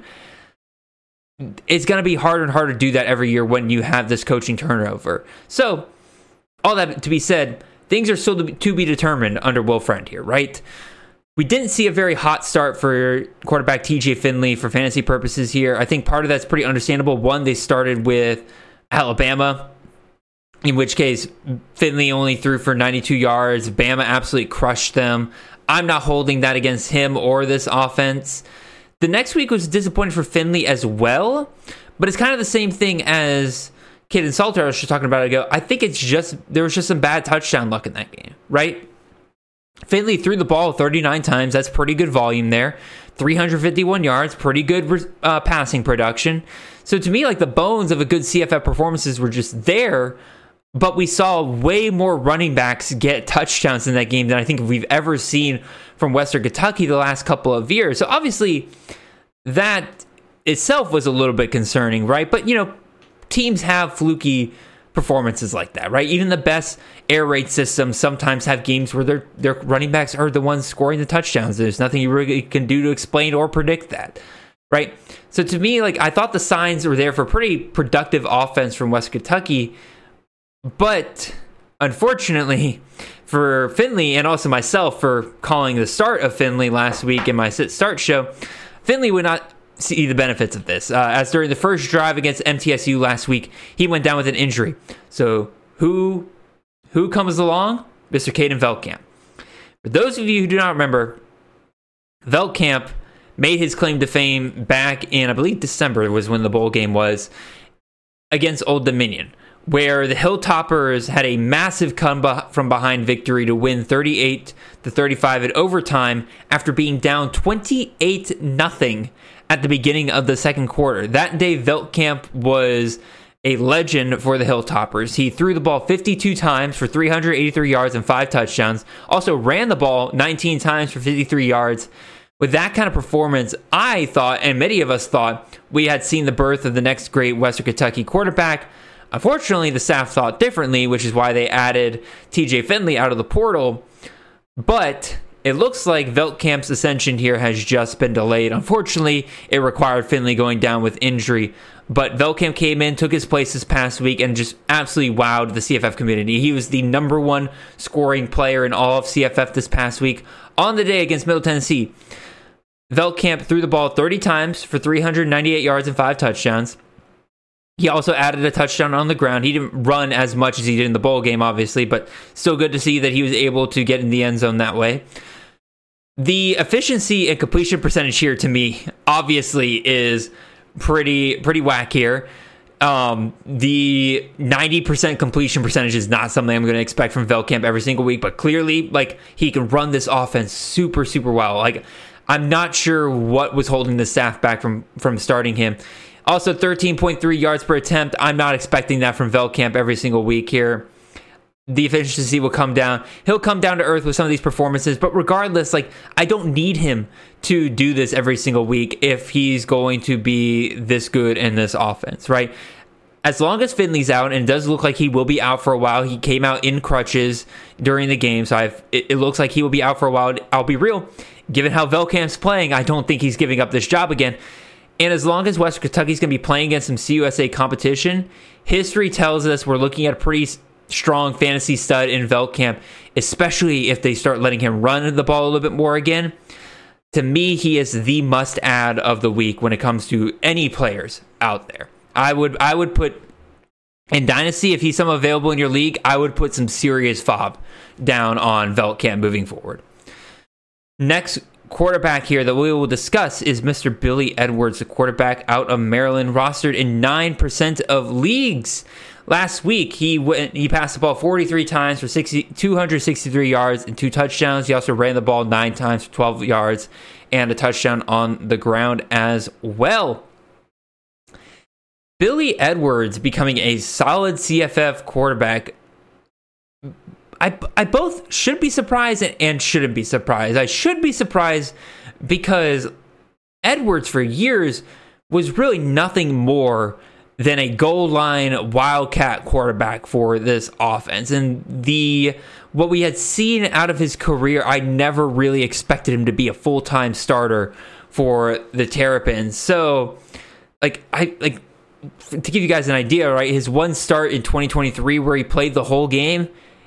It's going to be harder and harder to do that every year when you have this coaching turnover. So, all that to be said, things are still to be determined under Will Friend here, right? We didn't see a very hot start for quarterback T J Finley for fantasy purposes here. I think part of that's pretty understandable. One, they started with Alabama, in which case Finley only threw for ninety-two yards. Bama absolutely crushed them. I'm not holding that against him or this offense. The next week was disappointing for Finley as well, but it's kind of the same thing as Caden Salter I was just talking about ago. I think it's just there was just some bad touchdown luck in that game, right? Finley threw the ball thirty-nine times. That's pretty good volume there. three hundred fifty-one yards, pretty good uh, passing production. So to me, like the bones of a good C F F performances were just there, but we saw way more running backs get touchdowns in that game than I think we've ever seen from Western Kentucky the last couple of years. So obviously that itself was a little bit concerning, right? But, you know, teams have fluky performances like that, right? Even the best air raid systems sometimes have games where their their running backs are the ones scoring the touchdowns. There's nothing you really can do to explain or predict that, right? So to me, like, I thought the signs were there for pretty productive offense from West Kentucky, but unfortunately for Finley and also myself for calling the start of Finley last week in my sit start show, Finley would not see the benefits of this. Uh, as during the first drive against M T S U last week, he went down with an injury. So who who comes along? Mister Caden Veltkamp. For those of you who do not remember, Veltkamp made his claim to fame back in, I believe, December was when the bowl game was, against Old Dominion, where the Hilltoppers had a massive come from behind victory to win thirty-eight to thirty-five at overtime after being down twenty-eight nothing at the beginning of the second quarter. That day, Veltkamp was a legend for the Hilltoppers. He threw the ball fifty-two times for three hundred eighty-three yards and five touchdowns. Also ran the ball nineteen times for fifty-three yards. With that kind of performance, I thought, and many of us thought, we had seen the birth of the next great Western Kentucky quarterback. Unfortunately, the staff thought differently, which is why they added T J Finley out of the portal. But it looks like Veltkamp's ascension here has just been delayed. Unfortunately, it required Finley going down with injury. But Veltkamp came in, took his place this past week, and just absolutely wowed the C F F community. He was the number one scoring player in all of C F F this past week on the day against Middle Tennessee. Veltkamp threw the ball thirty times for three hundred ninety-eight yards and five touchdowns. He also added a touchdown on the ground. He didn't run as much as he did in the bowl game, obviously, but still good to see that he was able to get in the end zone that way. The efficiency and completion percentage here, to me, obviously is pretty pretty whack here. Um, the ninety percent completion percentage is not something I'm going to expect from Veltkamp every single week, but clearly, like, he can run this offense super, super well. Like, I'm not sure what was holding the staff back from, from starting him. Also, thirteen point three yards per attempt. I'm not expecting that from Veltkamp every single week here. The efficiency will come down. He'll come down to earth with some of these performances, but regardless, like, I don't need him to do this every single week if he's going to be this good in this offense, right? As long as Finley's out, and it does look like he will be out for a while. He came out in crutches during the game, so I've, it, it looks like he will be out for a while. I'll be real. Given how Veltkamp's playing, I don't think he's giving up this job again. And as long as Western Kentucky's going to be playing against some C U S A competition, history tells us we're looking at a pretty strong fantasy stud in Veltkamp, especially if they start letting him run the ball a little bit more again. To me, he is the must-add of the week when it comes to any players out there. I would I would put, in Dynasty, if he's some available in your league, I would put some serious fob down on Veltkamp moving forward. Next quarterback here that we will discuss is Mister Billy Edwards, the quarterback out of Maryland, rostered in nine percent of leagues. Last week, he went. He passed the ball forty-three times for two hundred sixty-three yards and two touchdowns. He also ran the ball nine times for twelve yards and a touchdown on the ground as well. Billy Edwards becoming a solid C F F quarterback. I, I both should be surprised and shouldn't be surprised. I should be surprised because Edwards for years was really nothing more than a goal line wildcat quarterback for this offense. And the what we had seen out of his career, I never really expected him to be a full-time starter for the Terrapins. So, like, I like to give you guys an idea, right? His one start in twenty twenty-three where he played the whole game,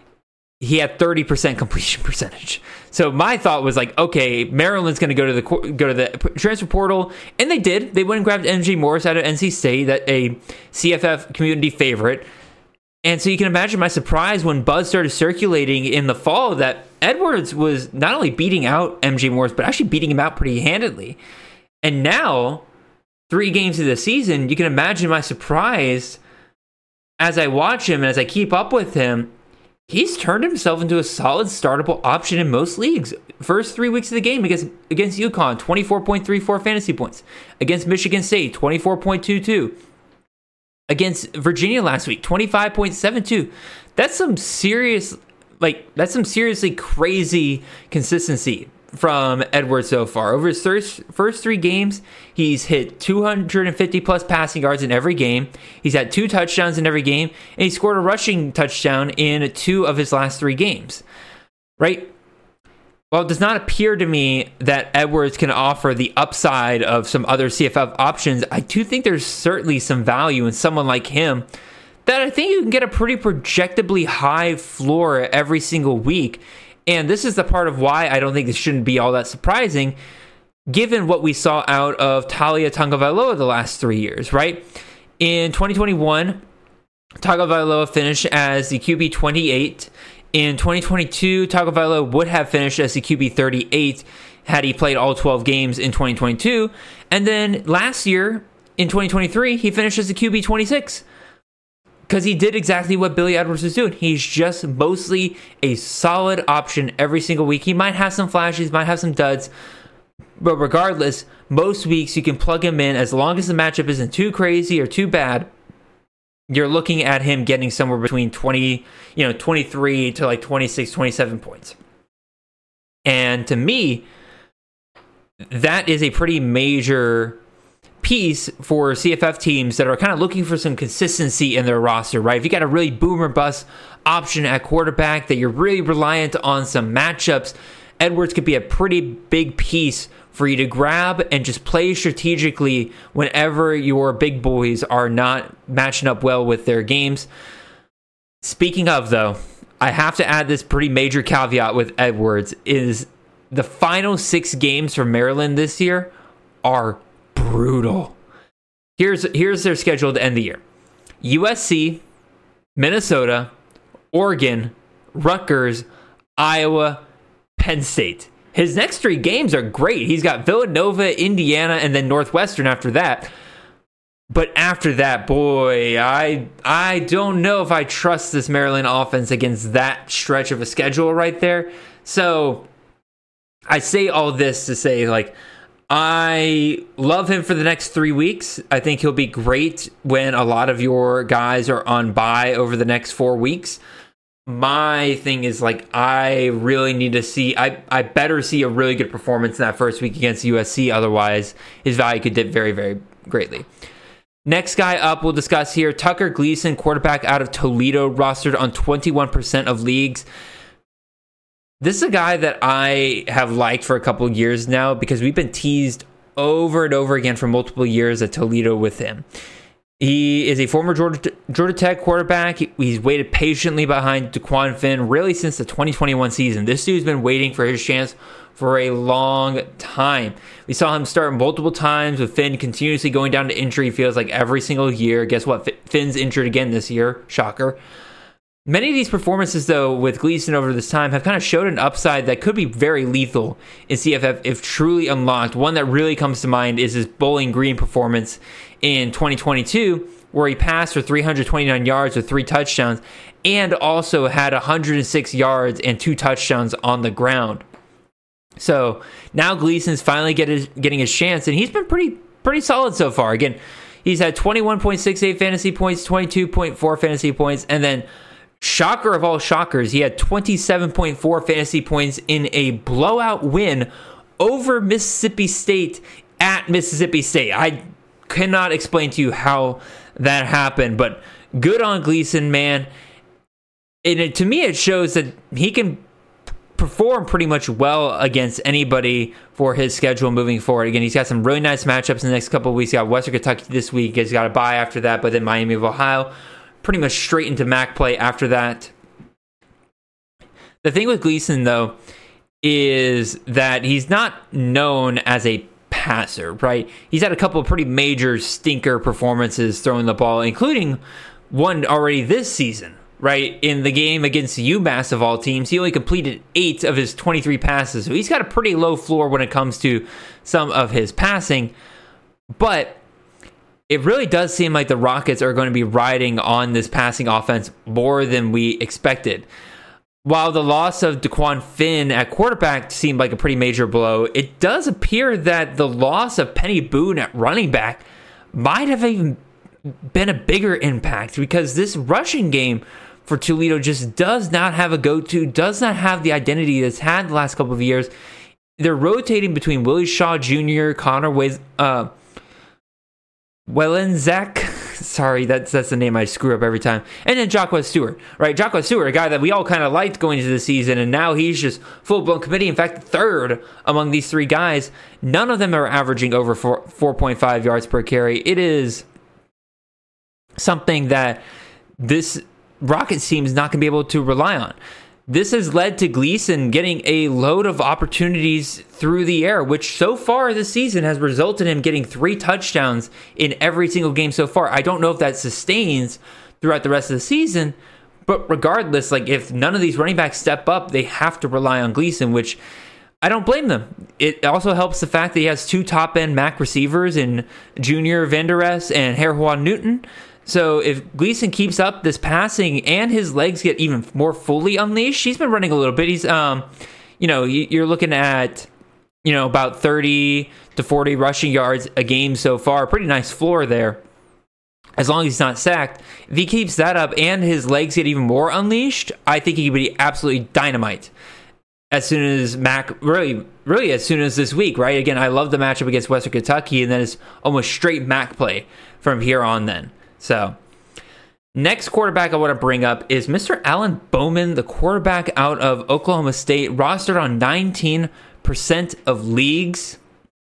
he had thirty percent completion percentage. So my thought was like, okay, Maryland's going to go to the go to the transfer portal, and they did. They went and grabbed M J Morris out of N C State, that a C F F community favorite. And so you can imagine my surprise when buzz started circulating in the fall that Edwards was not only beating out M J Morris, but actually beating him out pretty handedly. And now, three games of the season, you can imagine my surprise as I watch him and as I keep up with him. He's turned himself into a solid startable option in most leagues. First three weeks of the game against against UConn, twenty-four point three four fantasy points. Against Michigan State, twenty-four point two two. Against Virginia last week, twenty-five point seven two. That's some serious, like, that's some seriously crazy consistency from Edwards so far. Over his first, first three games, he's hit two hundred fifty plus passing yards in every game. He's had two touchdowns in every game, and he scored a rushing touchdown in two of his last three games. Right? While it does not appear to me that Edwards can offer the upside of some other C F F options, I do think there's certainly some value in someone like him that I think you can get a pretty projectably high floor every single week. And this is the part of why I don't think this shouldn't be all that surprising, given what we saw out of Talia Tagovailoa the last three years, right? In twenty twenty-one, Tagovailoa finished as the Q B twenty-eight. In twenty twenty-two, Tagovailoa would have finished as the Q B thirty-eight had he played all twelve games in twenty twenty-two. And then last year, in twenty twenty-three, he finished as the Q B twenty-six. Because he did exactly what Billy Edwards was doing. He's just mostly a solid option every single week. He might have some flashes, might have some duds. But regardless, most weeks you can plug him in as long as the matchup isn't too crazy or too bad. You're looking at him getting somewhere between twenty, you know, twenty-three to like twenty-six, twenty-seven points. And to me, that is a pretty major piece for C F F teams that are kind of looking for some consistency in their roster, right? If you got a really boom or bust option at quarterback that you're really reliant on some matchups Edwards could be a pretty big piece for you to grab and just play strategically whenever your big boys are not matching up well with their games. Speaking of, though, I have to add this pretty major caveat with Edwards is the final six games for Maryland this year are brutal. Here's here's their schedule to end the year. U S C, Minnesota, Oregon, Rutgers, Iowa, Penn State. His next three games are great. He's got Villanova, Indiana, and then Northwestern after that. But after that, boy, I I don't know if I trust this Maryland offense against that stretch of a schedule right there. So I say all this to say, like, I love him for the next three weeks. I think he'll be great when a lot of your guys are on bye over the next four weeks. My thing is, like, I really need to see, I, I better see a really good performance in that first week against U S C. Otherwise, his value could dip very, very greatly. Next guy up we'll discuss here, Tucker Gleason, quarterback out of Toledo, rostered on twenty-one percent of leagues. This is a guy that I have liked for a couple of years now because we've been teased over and over again for multiple years at Toledo with him. He is a former Georgia, Georgia Tech quarterback. He's waited patiently behind DeQuan Finn really since the twenty twenty-one season. This dude's been waiting for his chance for a long time. We saw him start multiple times with Finn continuously going down to injury, feels like every single year. Guess what? Finn's injured again this year. Shocker. Many of these performances, though, with Gleason over this time have kind of showed an upside that could be very lethal in C F F if truly unlocked. One that really comes to mind is his Bowling Green performance in twenty twenty-two, where he passed for three hundred twenty-nine yards with three touchdowns and also had one hundred six yards and two touchdowns on the ground. So now Gleason's finally get his, getting his chance, and he's been pretty pretty solid so far. Again, he's had twenty-one point six eight fantasy points, twenty-two point four fantasy points, and then shocker of all shockers, he had twenty-seven point four fantasy points in a blowout win over Mississippi State at Mississippi State. I cannot explain to you how that happened, but good on Gleason, man. And it, to me, it shows that he can perform pretty much well against anybody for his schedule moving forward. Again, he's got some really nice matchups in the next couple of weeks. He's got Western Kentucky this week. He's got a bye after that, but then Miami of Ohio. Pretty much straight into M A C play after that. The thing with Gleason, though, is that he's not known as a passer, right? He's had a couple of pretty major stinker performances throwing the ball, including one already this season, right? In the game against UMass of all teams, he only completed eight of his twenty-three passes. So he's got a pretty low floor when it comes to some of his passing. But it really does seem like the Rockets are going to be riding on this passing offense more than we expected. While the loss of DeQuan Finn at quarterback seemed like a pretty major blow, it does appear that the loss of Penny Boone at running back might have even been a bigger impact, because this rushing game for Toledo just does not have a go-to, does not have the identity that's had the last couple of years. They're rotating between Willie Shaw Junior, Connor Wes- uh, Wellenzak, sorry, that's that's the name I screw up every time. And then Jacquez Stewart, right? Jacquez Stewart, a guy that we all kind of liked going into the season, and now he's just full-blown committee. In fact, third among these three guys. None of them are averaging over four, 4.5 yards per carry. It is something that this Rockets team is not going to be able to rely on. This has led to Gleason getting a load of opportunities through the air, which so far this season has resulted in him getting three touchdowns in every single game so far. I don't know if that sustains throughout the rest of the season, but regardless, like, if none of these running backs step up, they have to rely on Gleason, which I don't blame them. It also helps the fact that he has two top-end M A C receivers in Junior Vander Esch and Herjuan Newton. So if Gleason keeps up this passing and his legs get even more fully unleashed, he's been running a little bit. He's, um, you know, you're looking at, you know, about thirty to forty rushing yards a game so far. Pretty nice floor there, as long as he's not sacked. If he keeps that up and his legs get even more unleashed, I think he could be absolutely dynamite as soon as Mac, really, really as soon as this week, right? Again, I love the matchup against Western Kentucky, and then it's almost straight Mac play from here on then. So, Next quarterback I want to bring up is Mister Alan Bowman, the quarterback out of Oklahoma State, rostered on nineteen percent of leagues.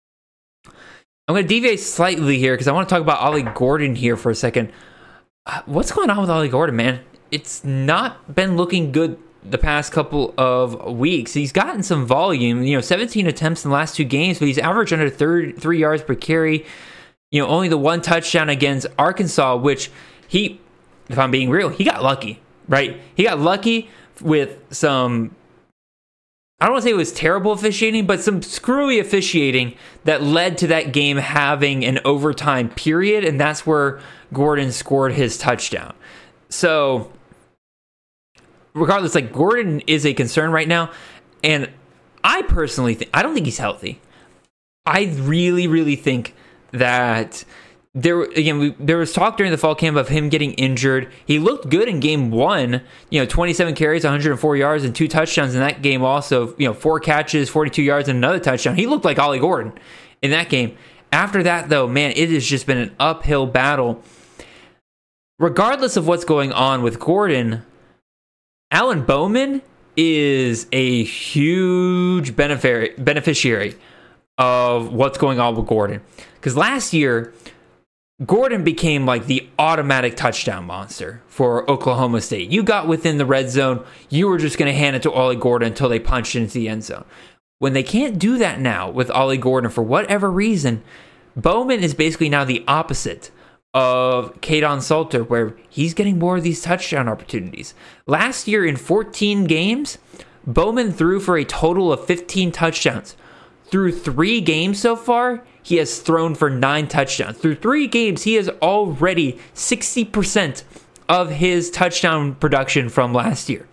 I'm going to deviate slightly here because I want to talk about Ollie Gordon here for a second. What's going on with Ollie Gordon, man? It's not been looking good the past couple of weeks. He's gotten some volume, you know, seventeen attempts in the last two games, but he's averaged under three, three yards per carry. You know, only the one touchdown against Arkansas, which he, if I'm being real, he got lucky, right? He got lucky with some, I don't want to say it was terrible officiating, but some screwy officiating that led to that game having an overtime period, and that's where Gordon scored his touchdown. So, regardless, like, Gordon is a concern right now, and I personally think, I don't think he's healthy. I really, really think that there, again, we, there was talk during the fall camp of him getting injured. He looked good in game one, you know, twenty-seven carries, one hundred four yards, and two touchdowns in that game also, you know, four catches, forty-two yards, and another touchdown. He looked like Ollie Gordon in that game. After that, though, man, it has just been an uphill battle. Regardless of what's going on with Gordon, Alan Bowman is a huge beneficiary of what's going on with Gordon. Because last year, Gordon became like the automatic touchdown monster for Oklahoma State. You got within the red zone, you were just going to hand it to Ollie Gordon until they punched into the end zone. When they can't do that now with Ollie Gordon for whatever reason, Bowman is basically now the opposite of Kaidon Salter, where he's getting more of these touchdown opportunities. Last year in fourteen games, Bowman threw for a total of fifteen touchdowns. Through three games so far, he has thrown for nine touchdowns. Through three games, he has already sixty percent of his touchdown production from last year.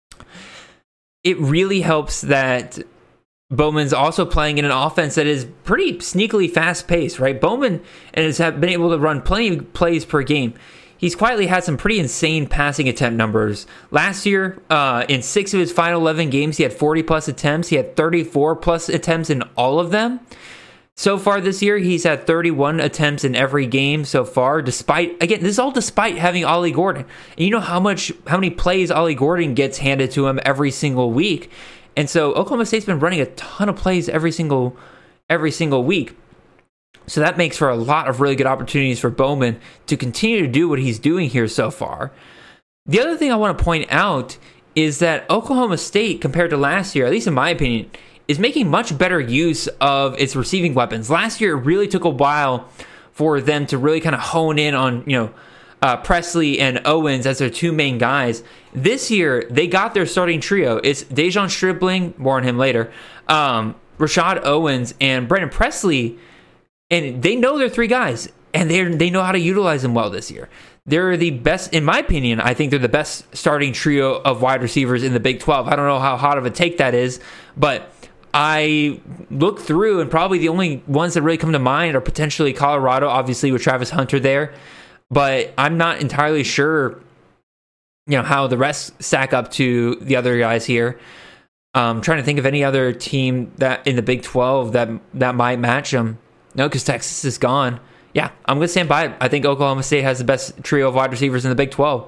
It really helps that Bowman's also playing in an offense that is pretty sneakily fast-paced, right? Bowman has been able to run plenty of plays per game. He's quietly had some pretty insane passing attempt numbers. Last year, uh, in six of his final eleven games, he had forty-plus attempts. He had thirty-four-plus attempts in all of them. So far this year, he's had thirty-one attempts in every game so far, despite, again, this is all despite having Ollie Gordon. And you know how much, how many plays Ollie Gordon gets handed to him every single week. And so Oklahoma State's been running a ton of plays every single every single week. So that makes for a lot of really good opportunities for Bowman to continue to do what he's doing here so far. The other thing I want to point out is that Oklahoma State, compared to last year, at least in my opinion, is making much better use of its receiving weapons. Last year, it really took a while for them to really kind of hone in on, you know, Uh, Presley and Owens as their two main guys. This year, they got their starting trio. It's Dejon Stribling, more on him later, um, Rashad Owens, and Brendan Presley. And they know they're three guys, and they they know how to utilize them well this year. They're the best, in my opinion, I think they're the best starting trio of wide receivers in the Big twelve. I don't know how hot of a take that is, but I look through, and probably the only ones that really come to mind are potentially Colorado, obviously with Travis Hunter there. But I'm not entirely sure, you know, how the rest stack up to the other guys here. I'm trying to think of any other team that in the Big twelve that that might match them. No, because Texas is gone. Yeah, I'm going to stand by it. I think Oklahoma State has the best trio of wide receivers in the Big twelve.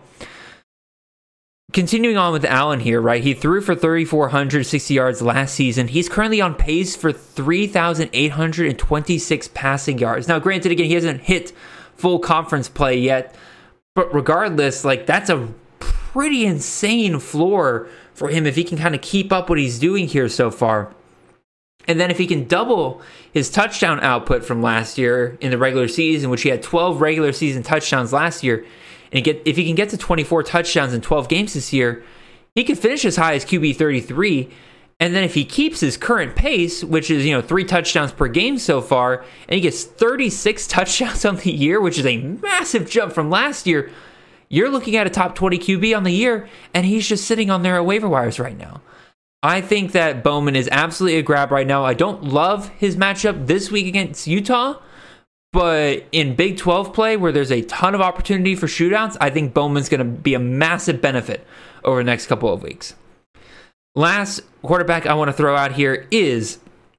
Continuing on with Allen here, right? He threw for three thousand four hundred sixty yards last season. He's currently on pace for three thousand eight hundred twenty-six passing yards. Now, granted, again, he hasn't hit full conference play yet, but regardless, like, that's a pretty insane floor for him if he can kind of keep up what he's doing here so far. And then if he can double his touchdown output from last year in the regular season, which he had twelve regular season touchdowns last year, and get if he can get to twenty-four touchdowns in twelve games this year, he could finish as high as Q B thirty-three. And then if he keeps his current pace, which is, you know, three touchdowns per game so far, and he gets thirty-six touchdowns on the year, which is a massive jump from last year, you're looking at a top twenty Q B on the year, and he's just sitting on there at waiver wires right now. I think that Bowman is absolutely a grab right now. I don't love his matchup this week against Utah, but in Big twelve play, where there's a ton of opportunity for shootouts, I think Bowman's going to be a massive benefit over the next couple of weeks. Last quarterback I want to throw out here is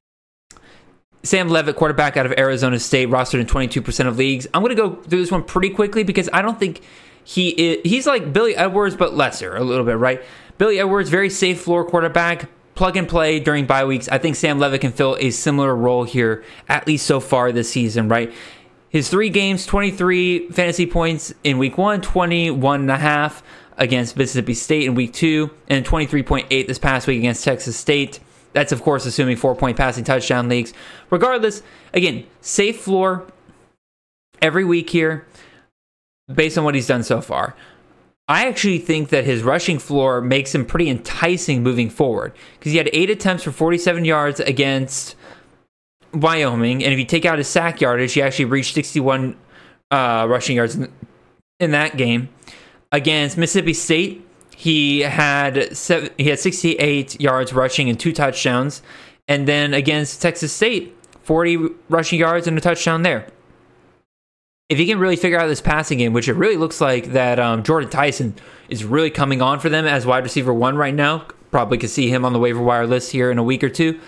Sam Leavitt, quarterback out of Arizona State, rostered in twenty-two percent of leagues. I'm going to go through this one pretty quickly because I don't think he is, he's like Billy Edwards, but lesser a little bit, right? Billy Edwards, very safe floor quarterback, plug and play during bye weeks. I think Sam Levitt can fill a similar role here, at least so far this season, right? His three games, twenty-three fantasy points in week one, twenty-one and a half against Mississippi State in week two, and twenty-three point eight this past week against Texas State. That's, of course, assuming four-point passing touchdown leagues. Regardless, again, safe floor every week here based on what he's done so far. I actually think that his rushing floor makes him pretty enticing moving forward because he had eight attempts for forty-seven yards against Wyoming, and if you take out his sack yardage, he actually reached sixty-one uh, rushing yards in, in that game. Against Mississippi State, he had seven, he had sixty-eight yards rushing and two touchdowns, and then against Texas State, forty rushing yards and a touchdown there. If he can really figure out this passing game, which it really looks like that um, Jordan Tyson is really coming on for them as wide receiver one right now, probably could see him on the waiver wire list here in a week or two.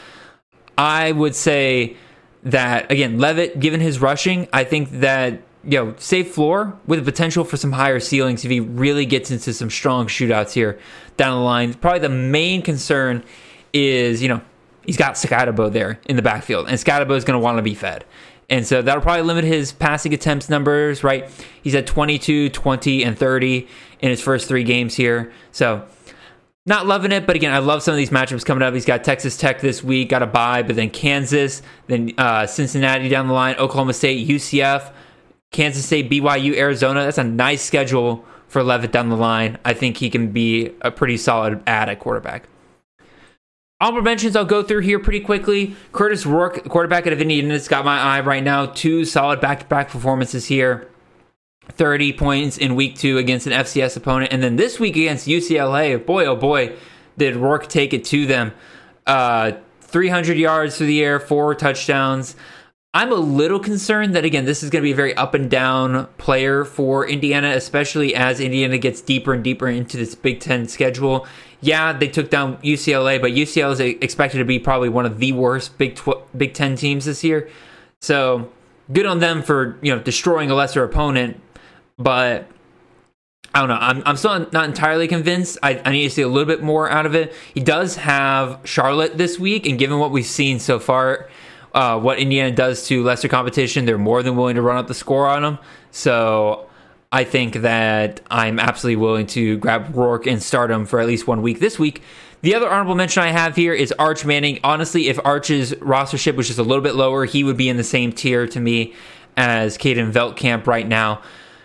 I would say that, again, Levitt, given his rushing, I think that, you know, safe floor with the potential for some higher ceilings if he really gets into some strong shootouts here down the line. Probably the main concern is, you know, he's got Scotabo there in the backfield, and Scotabo is going to want to be fed. And so that'll probably limit his passing attempts numbers, right? He's at twenty-two, twenty, and thirty in his first three games here. So not loving it, but again, I love some of these matchups coming up. He's got Texas Tech this week, got a bye, but then Kansas, then uh, Cincinnati down the line, Oklahoma State, U C F, Kansas State, B Y U, Arizona. That's a nice schedule for Levitt down the line. I think he can be a pretty solid add at quarterback. Honorable mentions I'll go through here pretty quickly. Curtis Rourke, quarterback out of Indiana, has got my eye right now. Two solid back-to-back performances here. thirty points in week two against an F C S opponent. And then this week against U C L A, boy, oh boy, did Rourke take it to them. Uh, three hundred yards through the air, four touchdowns. I'm a little concerned that, again, this is going to be a very up and down player for Indiana, especially as Indiana gets deeper and deeper into this Big Ten schedule. Yeah, they took down U C L A, but U C L A is expected to be probably one of the worst Big tw- Big Ten teams this year. So good on them for, you know, destroying a lesser opponent. But I don't know. I'm I'm still not entirely convinced. I, I need to see a little bit more out of it. He does have Charlotte this week, and given what we've seen so far, uh, what Indiana does to lesser competition, they're more than willing to run up the score on them. So I think that I'm absolutely willing to grab Rourke and start him for at least one week this week. The other honorable mention I have here is Arch Manning. Honestly, if Arch's rostership was just a little bit lower, he would be in the same tier to me as Caden Veltkamp right now.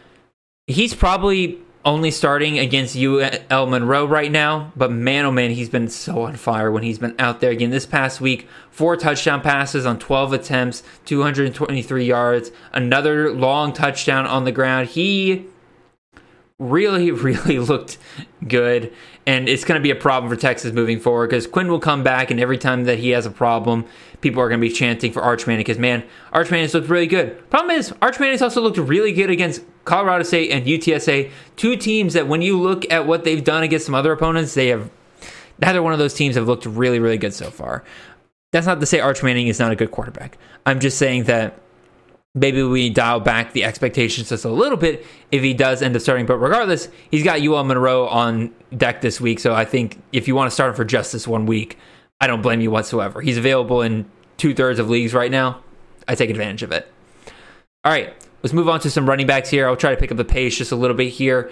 He's probably only starting against U L Monroe right now, but man, oh man, he's been so on fire when he's been out there. Again, this past week, four touchdown passes on twelve attempts, two hundred twenty-three yards, another long touchdown on the ground. He really, really looked good, and it's going to be a problem for Texas moving forward because Quinn will come back, and every time that he has a problem, people are going to be chanting for Arch Manning because, man, Arch Manning's looked really good. Problem is, Arch Manning's also looked really good against Colorado State and U T S A, two teams that when you look at what they've done against some other opponents, they have, neither one of those teams have looked really, really good so far. That's not to say Arch Manning is not a good quarterback. I'm just saying that maybe we dial back the expectations just a little bit if he does end up starting. But regardless, he's got U L Monroe on deck this week, so I think if you want to start him for just this one week, I don't blame you whatsoever. He's available in two-thirds of leagues right now. I take advantage of it. All right, let's move on to some running backs here. I'll try to pick up the pace just a little bit here.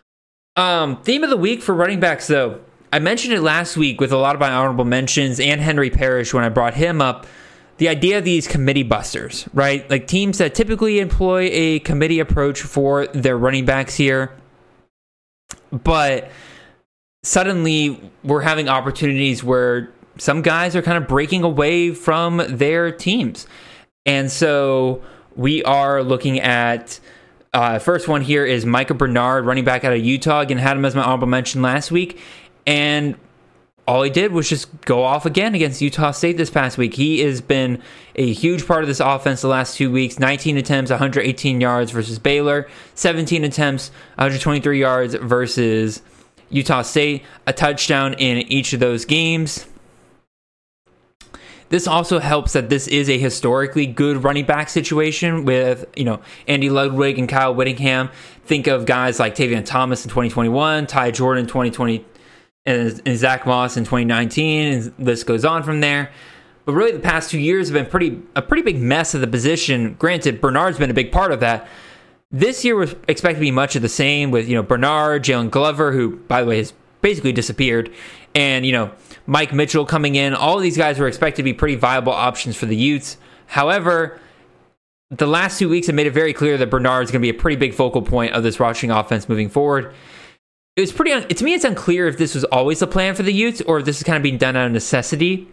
Um, theme of the week for running backs, though. I mentioned it last week with a lot of my honorable mentions and Henry Parrish when I brought him up. The idea of these committee busters, right? Like teams that typically employ a committee approach for their running backs here. But suddenly we're having opportunities where some guys are kind of breaking away from their teams. And so we are looking at, uh, first one here is Micah Bernard, running back out of Utah. Again, had him as my honorable mention last week. And all he did was just go off again against Utah State this past week. He has been a huge part of this offense the last two weeks. nineteen attempts, one hundred eighteen yards versus Baylor. seventeen attempts, one hundred twenty-three yards versus Utah State. A touchdown in each of those games. This also helps that this is a historically good running back situation with, you know, Andy Ludwig and Kyle Whittingham. Think of guys like Tavion Thomas in twenty twenty-one, Ty Jordan in twenty twenty, and, and Zach Moss in twenty nineteen, and the list goes on from there. But really, the past two years have been pretty a pretty big mess of the position. Granted, Bernard's been a big part of that. This year was expected to be much of the same with, you know, Bernard, Jalen Glover, who, by the way, has basically disappeared, and, you know, Mike Mitchell coming in. All of these guys were expected to be pretty viable options for the Utes. However, the last two weeks have made it very clear that Bernard is going to be a pretty big focal point of this rushing offense moving forward. It was pretty, un- to me, it's unclear if this was always the plan for the Utes or if this is kind of being done out of necessity.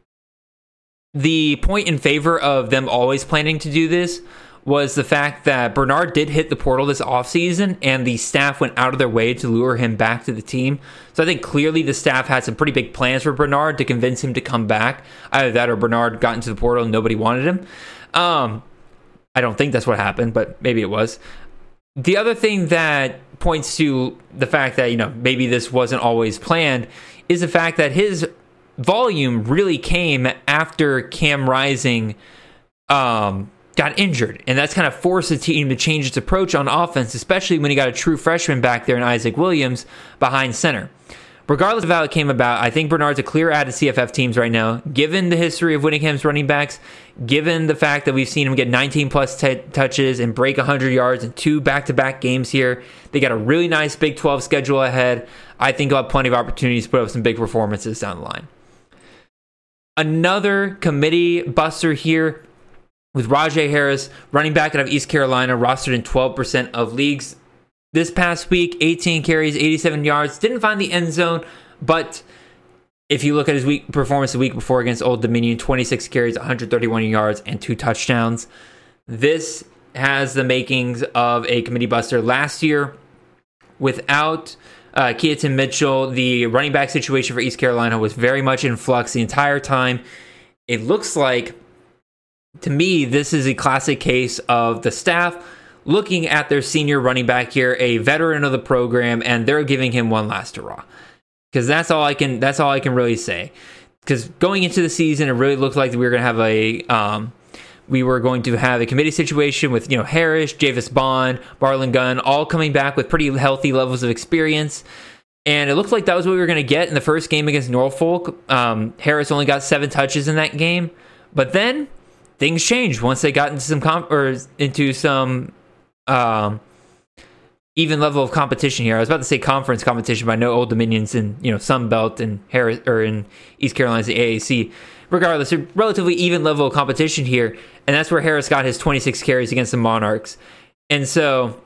The point in favor of them always planning to do this was the fact that Bernard did hit the portal this offseason, and the staff went out of their way to lure him back to the team. So I think clearly the staff had some pretty big plans for Bernard to convince him to come back. Either that or Bernard got into the portal and nobody wanted him. Um, I don't think that's what happened, but maybe it was. The other thing that points to the fact that, you know, maybe this wasn't always planned is the fact that his volume really came after Cam Rising um, got injured, and that's kind of forced the team to change its approach on offense, especially when he got a true freshman back there in Isaac Williams behind center. Regardless of how it came about, I think Bernard's a clear add to C F F teams right now, given the history of Whittingham's running backs, given the fact that we've seen him get nineteen plus t- touches and break one hundred yards in two back-to-back games here. They got a really nice Big twelve schedule ahead. I think he'll have plenty of opportunities to put up some big performances down the line. Another committee buster here with Rajay Harris, running back out of East Carolina, rostered in twelve percent of leagues this past week. eighteen carries, eighty-seven yards. Didn't find the end zone, but if you look at his week performance the week before against Old Dominion, twenty-six carries, one hundred thirty-one yards, and two touchdowns. This has the makings of a committee buster. Last year, without uh, Keaton Mitchell, the running back situation for East Carolina was very much in flux the entire time. It looks like, to me, this is a classic case of the staff looking at their senior running back here, a veteran of the program, and they're giving him one last hurrah. Because that's all I can. That's all I can really say. Because going into the season, it really looked like we were going to have a, um, we were going to have a committee situation with, you know, Harris, Javis Bond, Marlon Gunn, all coming back with pretty healthy levels of experience. And it looked like that was what we were going to get in the first game against Norfolk. Um, Harris only got seven touches in that game, but then things changed once they got into some comp- or into some um, even level of competition here. I was about to say conference competition, but I know Old Dominion's in, you know, Sun Belt and Harris or in East Carolina's the A A C. Regardless, a relatively even level of competition here, and that's where Harris got his twenty-six carries against the Monarchs. And so,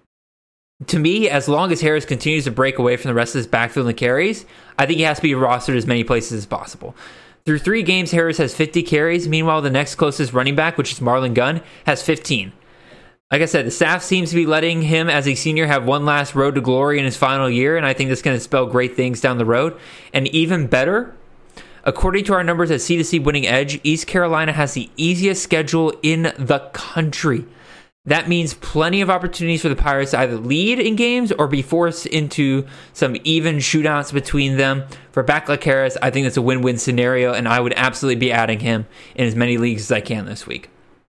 to me, as long as Harris continues to break away from the rest of his backfield and carries, I think he has to be rostered as many places as possible. Through three games, Harris has fifty carries. Meanwhile, the next closest running back, which is Marlon Gunn, has fifteen. Like I said, the staff seems to be letting him, as a senior, have one last road to glory in his final year, and I think that's going to spell great things down the road. And even better, according to our numbers at C two C Winning Edge, East Carolina has the easiest schedule in the country. That means plenty of opportunities for the Pirates to either lead in games or be forced into some even shootouts between them. For a back like Harris, I think that's a win-win scenario, and I would absolutely be adding him in as many leagues as I can this week.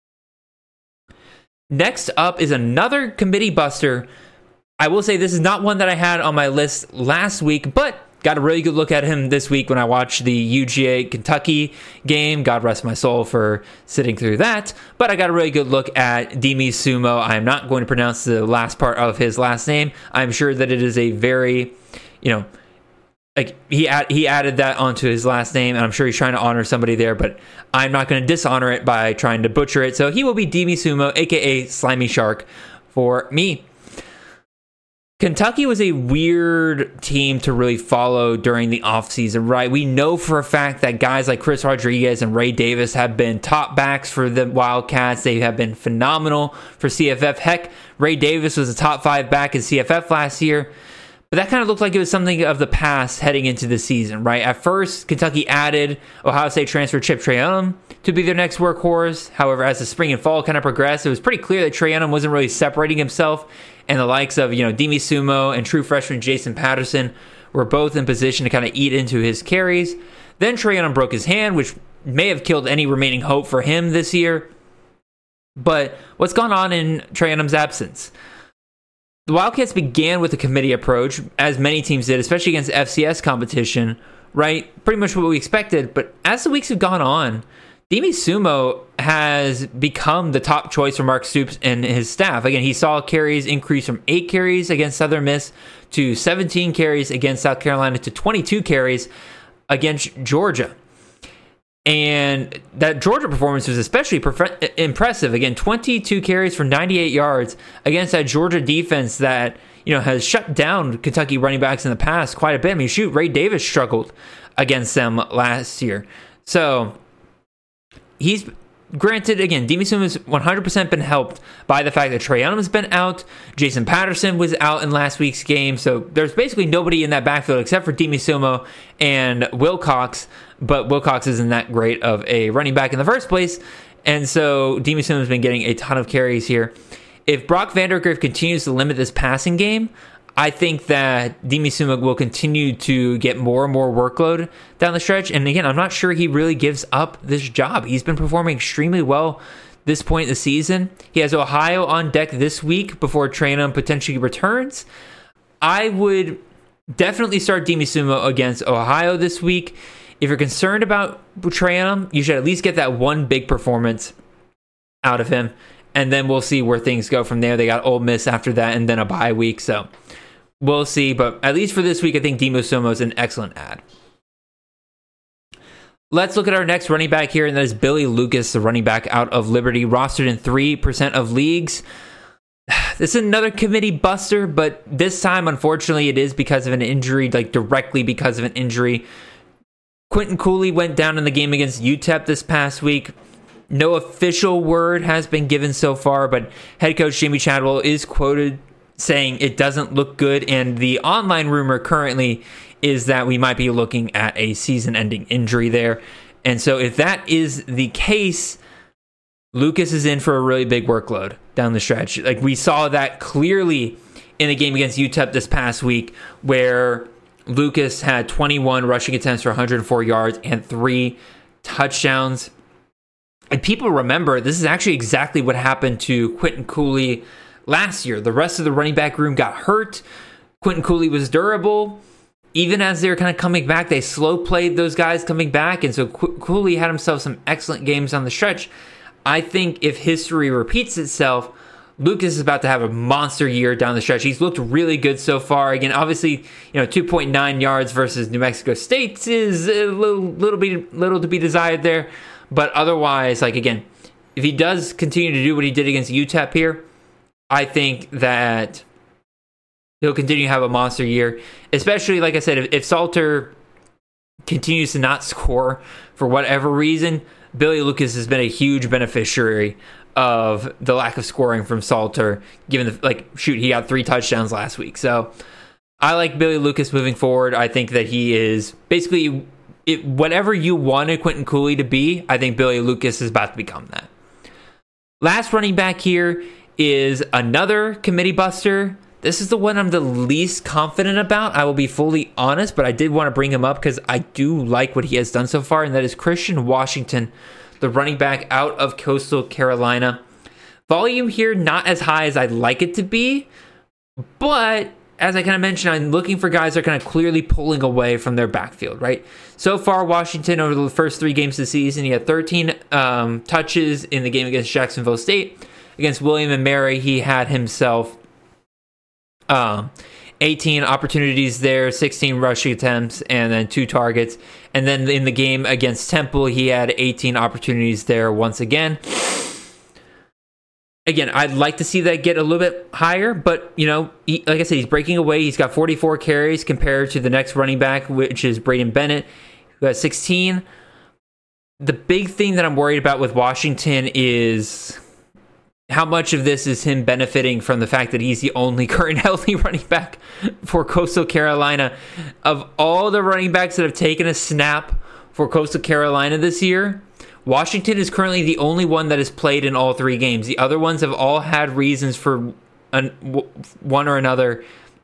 Next up is another committee buster. I will say this is not one that I had on my list last week, but got a really good look at him this week when I watched the U G A Kentucky game. God rest my soul for sitting through that. But I got a really good look at Demi Sumo. I am not going to pronounce the last part of his last name. I'm sure that it is a very, you know, like he add, he added that onto his last name, and I'm sure he's trying to honor somebody there, but I'm not going to dishonor it by trying to butcher it. So he will be Demi Sumo, aka Slimy Shark, for me. Kentucky was a weird team to really follow during the offseason, right? We know for a fact that guys like Chris Rodriguez and Ray Davis have been top backs for the Wildcats. They have been phenomenal for C F F. Heck, Ray Davis was a top five back in C F F last year. But that kind of looked like it was something of the past heading into the season, right? At first, Kentucky added Ohio State transfer Chip Trayanum to be their next workhorse. However, as the spring and fall kind of progressed, it was pretty clear that Trayanum wasn't really separating himself and the likes of, you know, Demi Sumo and true freshman Jason Patterson were both in position to kind of eat into his carries. Then Trae Young broke his hand, which may have killed any remaining hope for him this year. But what's gone on in Trae Young's absence? The Wildcats began with a committee approach, as many teams did, especially against F C S competition, right? Pretty much what we expected. But as the weeks have gone on, Demi Sumo has become the top choice for Mark Stoops and his staff. Again, he saw carries increase from eight carries against Southern Miss to seventeen carries against South Carolina to twenty-two carries against Georgia. And that Georgia performance was especially prefe- impressive. Again, twenty-two carries for ninety-eight yards against that Georgia defense that, you know, has shut down Kentucky running backs in the past quite a bit. I mean, shoot, Ray Davis struggled against them last year. So he's granted, again, Demi Sumo has one hundred percent been helped by the fact that Trae Young has been out. Jason Patterson was out in last week's game. So there's basically nobody in that backfield except for Demi Sumo and Wilcox. But Wilcox isn't that great of a running back in the first place. And so Demi Sumo has been getting a ton of carries here. If Brock Vandagriff continues to limit this passing game, I think that Demi Sumo will continue to get more and more workload down the stretch. And again, I'm not sure he really gives up this job. He's been performing extremely well this point in the season. He has Ohio on deck this week before Trae Young potentially returns. I would definitely start Demi Sumo against Ohio this week. If you're concerned about Trae Young, you should at least get that one big performance out of him. And then we'll see where things go from there. They got Ole Miss after that and then a bye week. So we'll see, but at least for this week, I think Demi Sumo is an excellent add. Let's look at our next running back here, and that is Billy Lucas, the running back out of Liberty, rostered in three percent of leagues. This is another committee buster, but this time, unfortunately, it is because of an injury, like directly because of an injury. Quentin Cooley went down in the game against U T E P this past week. No official word has been given so far, but head coach Jamie Chadwell is quoted saying it doesn't look good, and the online rumor currently is that we might be looking at a season-ending injury there. And so if that is the case, Lucas is in for a really big workload down the stretch. Like, we saw that clearly in the game against U T E P this past week, where Lucas had twenty-one rushing attempts for one hundred four yards and three touchdowns. And people remember, this is actually exactly what happened to Quentin Cooley last year. The rest of the running back room got hurt. Quentin Cooley was durable. Even as they were kind of coming back, they slow played those guys coming back. And so Cooley had himself some excellent games on the stretch. I think if history repeats itself, Lucas is about to have a monster year down the stretch. He's looked really good so far. Again, obviously, you know, two point nine yards versus New Mexico State is a little, little, bit, little to be desired there. But otherwise, like, again, if he does continue to do what he did against U T E P here, I think that he'll continue to have a monster year. Especially, like I said, if, if Salter continues to not score for whatever reason, Billy Lucas has been a huge beneficiary of the lack of scoring from Salter, given the, like, shoot, he got three touchdowns last week. So I like Billy Lucas moving forward. I think that he is basically, it, whatever you wanted Quentin Cooley to be, I think Billy Lucas is about to become that. Last running back here is another committee buster. This is the one I'm the least confident about. I will be fully honest, but I did want to bring him up because I do like what he has done so far, and that is Christian Washington, the running back out of Coastal Carolina. Volume here, not as high as I'd like it to be, but as I kind of mentioned, I'm looking for guys that are kind of clearly pulling away from their backfield, right? So far, Washington, over the first three games of the season, he had thirteen um, touches in the game against Jacksonville State. Against William and Mary, he had himself um, eighteen opportunities there, sixteen rushing attempts, and then two targets. And then in the game against Temple, he had eighteen opportunities there once again. Again, I'd like to see that get a little bit higher, but, you know, he, like I said, he's breaking away. He's got forty-four carries compared to the next running back, which is Braden Bennett, who has sixteen. The big thing that I'm worried about with Washington is how much of this is him benefiting from the fact that he's the only current healthy running back for Coastal Carolina. Of all the running backs that have taken a snap for Coastal Carolina this year, Washington is currently the only one that has played in all three games. The other ones have all had reasons for an, one or another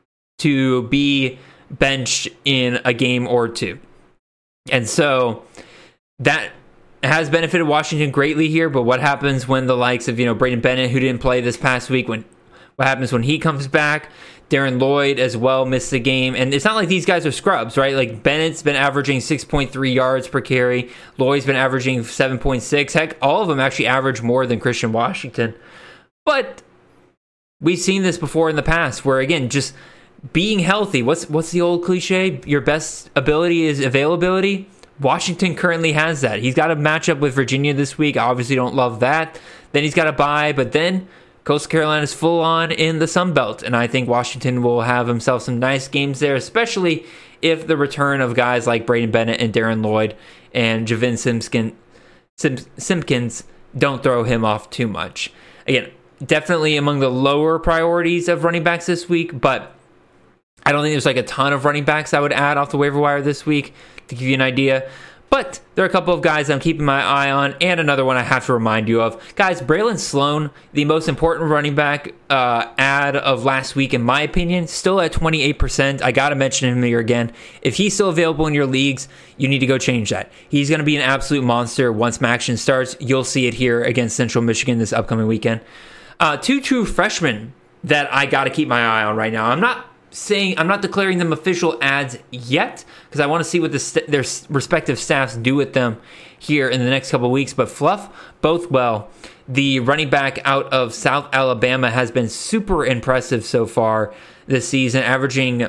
to be benched in a game or two. And so that has benefited Washington greatly here, but what happens when the likes of, you know, Braden Bennett, who didn't play this past week, when what happens when he comes back? Darren Lloyd as well missed the game. And it's not like these guys are scrubs, right? Like Bennett's been averaging six point three yards per carry. Lloyd's been averaging seven point six. Heck, all of them actually average more than Christian Washington. But we've seen this before in the past where, again, just being healthy. What's what's the old cliche? Your best ability is availability. Washington currently has that. He's got a matchup with Virginia this week. I obviously don't love that. Then he's got a bye, but then Coastal Carolina is full on in the Sun Belt, and I think Washington will have himself some nice games there, especially if the return of guys like Braden Bennett and Darren Lloyd and Javin Simpkins, Sim, Simpkins don't throw him off too much. Again, definitely among the lower priorities of running backs this week, but I don't think there's like a ton of running backs I would add off the waiver wire this week to give you an idea. But there are a couple of guys I'm keeping my eye on, and another one I have to remind you of. Guys, Braylon Sloan, the most important running back uh, ad of last week, in my opinion, still at twenty-eight percent. I got to mention him here again. If he's still available in your leagues, you need to go change that. He's going to be an absolute monster once Maction starts. You'll see it here against Central Michigan this upcoming weekend. Uh, two true freshmen that I got to keep my eye on right now. I'm not saying I'm not declaring them official ads yet because I want to see what the st- their respective staffs do with them here in the next couple of weeks. But Fluff Bothwell, the running back out of South Alabama, has been super impressive so far this season, averaging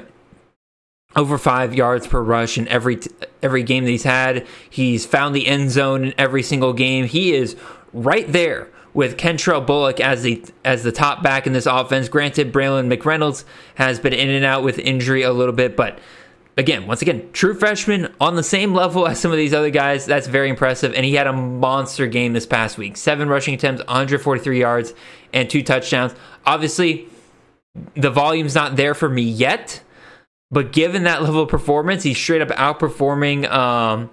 over five yards per rush in every t- every game that he's had. He's found the end zone in every single game. He is right there with Kentrell Bullock as the as the top back in this offense. Granted, Braylon McReynolds has been in and out with injury a little bit, but again, once again, true freshman on the same level as some of these other guys. That's very impressive, and he had a monster game this past week. Seven rushing attempts, one hundred forty-three yards, and two touchdowns. Obviously, the volume's not there for me yet, but given that level of performance, he's straight up outperforming. Um,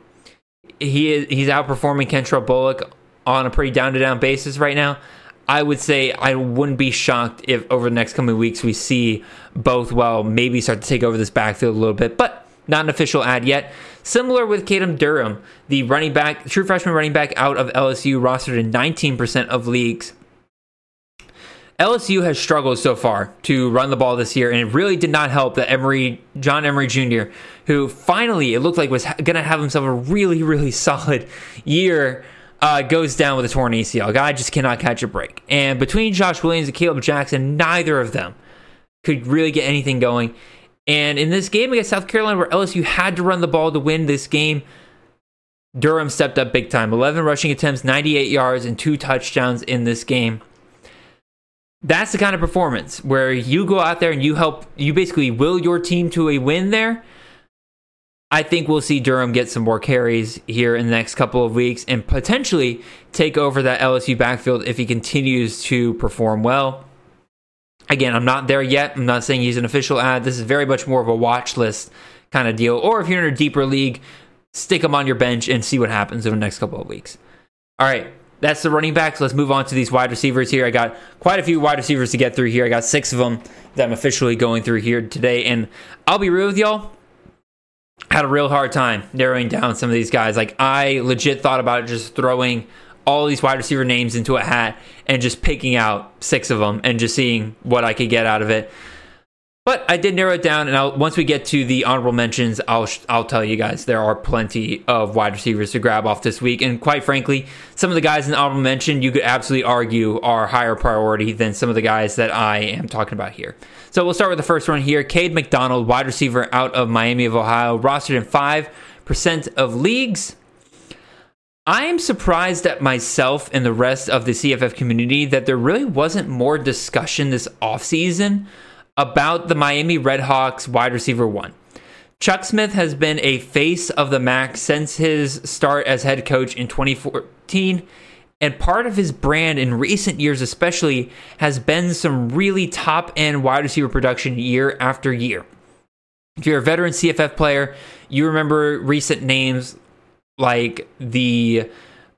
he is he's outperforming Kentrell Bullock on a pretty down-to-down basis right now. I would say I wouldn't be shocked if over the next coming weeks we see Bothwell maybe start to take over this backfield a little bit, but not an official ad yet. Similar with Caden Durham, the running back, true freshman running back out of L S U, rostered in nineteen percent of leagues. L S U has struggled so far to run the ball this year, and it really did not help that Emory, John Emory Junior, who finally it looked like was going to have himself a really, really solid year, Uh, goes down with a torn A C L. Guy just cannot catch a break. And between Josh Williams and Caleb Jackson, neither of them could really get anything going. And in this game against South Carolina, where L S U had to run the ball to win this game, Durham stepped up big time. eleven rushing attempts, ninety-eight yards, and two touchdowns in this game. That's the kind of performance where you go out there and you help, you basically will your team to a win there. I think we'll see Durham get some more carries here in the next couple of weeks and potentially take over that L S U backfield if he continues to perform well. Again, I'm not there yet. I'm not saying he's an official ad. This is very much more of a watch list kind of deal. Or if you're in a deeper league, stick him on your bench and see what happens over the next couple of weeks. All right, that's the running backs. Let's move on to these wide receivers here. I got quite a few wide receivers to get through here. I got six of them that I'm officially going through here today. And I'll be real with y'all. Had a real hard time narrowing down some of these guys. Like, I legit thought about just throwing all these wide receiver names into a hat and just picking out six of them and just seeing what I could get out of it. But I did narrow it down, and I'll, once we get to the honorable mentions, I'll I'll tell you guys there are plenty of wide receivers to grab off this week. And quite frankly, some of the guys in the honorable mention, you could absolutely argue are higher priority than some of the guys that I am talking about here. So we'll start with the first one here. Cade McDonald, wide receiver out of Miami of Ohio, rostered in five percent of leagues. I am surprised at myself and the rest of the C F F community that there really wasn't more discussion this offseason about the Miami Redhawks wide receiver one. Chuck Smith has been a face of the M A C since his start as head coach in twenty fourteen, and part of his brand in recent years especially has been some really top-end wide receiver production year after year. If you're a veteran C F F player, you remember recent names like the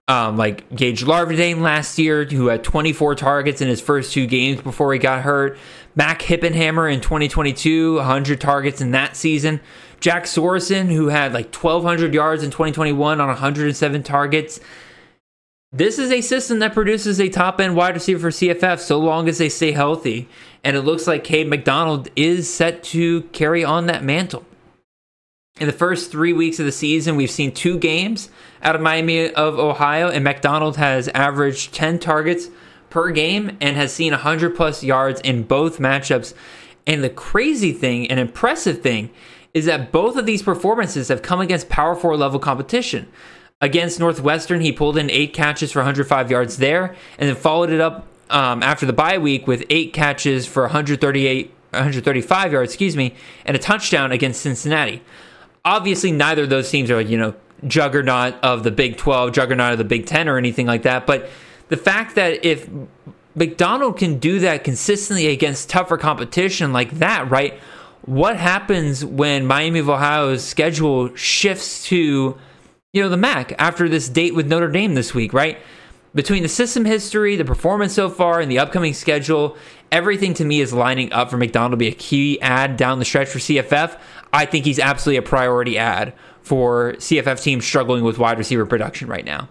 Um, like Gage Larvadain last year, who had twenty-four targets in his first two games before he got hurt. Mac Hippenhammer in twenty twenty-two, one hundred targets in that season. Jack Sorensen, who had like twelve hundred yards in twenty twenty-one on one hundred seven targets. This is a system that produces a top-end wide receiver for C F F so long as they stay healthy. And it looks like Cade McDonald is set to carry on that mantle. In the first three weeks of the season, we've seen two games out of Miami of Ohio, and McDonald has averaged ten targets per game and has seen one hundred plus yards in both matchups. And the crazy thing, and impressive thing, is that both of these performances have come against Power Four level competition. Against Northwestern, he pulled in eight catches for one hundred five yards there, and then followed it up um, after the bye week with eight catches for one hundred thirty-eight, one hundred thirty-five yards, excuse me, and a touchdown against Cincinnati. Obviously, neither of those teams are, you know, juggernaut of the Big twelve, juggernaut of the Big ten, or anything like that. But the fact that if McDonald can do that consistently against tougher competition like that, right? What happens when Miami of Ohio's schedule shifts to, you know, the M A C after this date with Notre Dame this week, right? Between the system history, the performance so far, and the upcoming schedule, everything to me is lining up for McDonald to be a key ad down the stretch for C F F. I think he's absolutely a priority ad for C F F teams struggling with wide receiver production right now.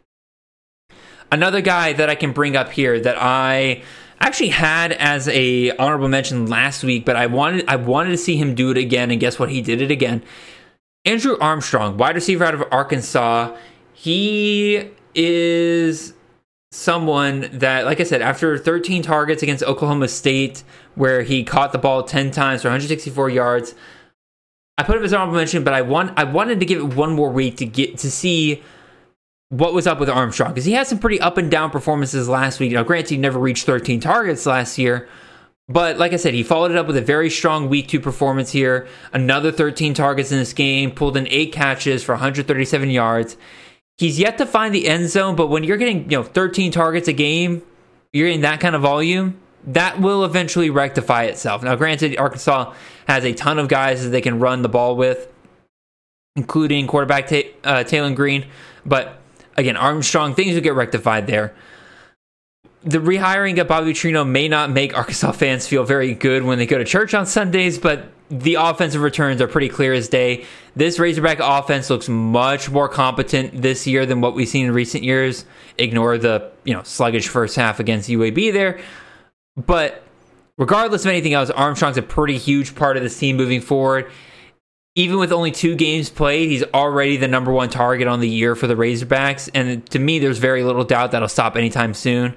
Another guy that I can bring up here that I actually had as a honorable mention last week, but I wanted I wanted to see him do it again, and guess what? He did it again. Andrew Armstrong, wide receiver out of Arkansas. He is someone that, like I said, after thirteen targets against Oklahoma State, where he caught the ball ten times for one hundred sixty-four yards, I put him as an honorable mention, but I want I wanted to give it one more week to get to see what was up with Armstrong, because he had some pretty up and down performances last week. Now, granted, he never reached thirteen targets last year, but like I said, he followed it up with a very strong week two performance here. Another thirteen targets in this game, pulled in eight catches for one hundred thirty-seven yards. He's yet to find the end zone, but when you're getting, you know, thirteen targets a game, you're getting that kind of volume, that will eventually rectify itself. Now, granted, Arkansas has a ton of guys that they can run the ball with, including quarterback Ta- uh, Taylon Green, but again, Armstrong, things will get rectified there. The rehiring of Bobby Petrino may not make Arkansas fans feel very good when they go to church on Sundays, but the offensive returns are pretty clear as day. This Razorback offense looks much more competent this year than what we've seen in recent years. Ignore the, you know, sluggish first half against U A B there. But regardless of anything else, Armstrong's a pretty huge part of this team moving forward. Even with only two games played, he's already the number one target on the year for the Razorbacks. And to me, there's very little doubt that'll stop anytime soon.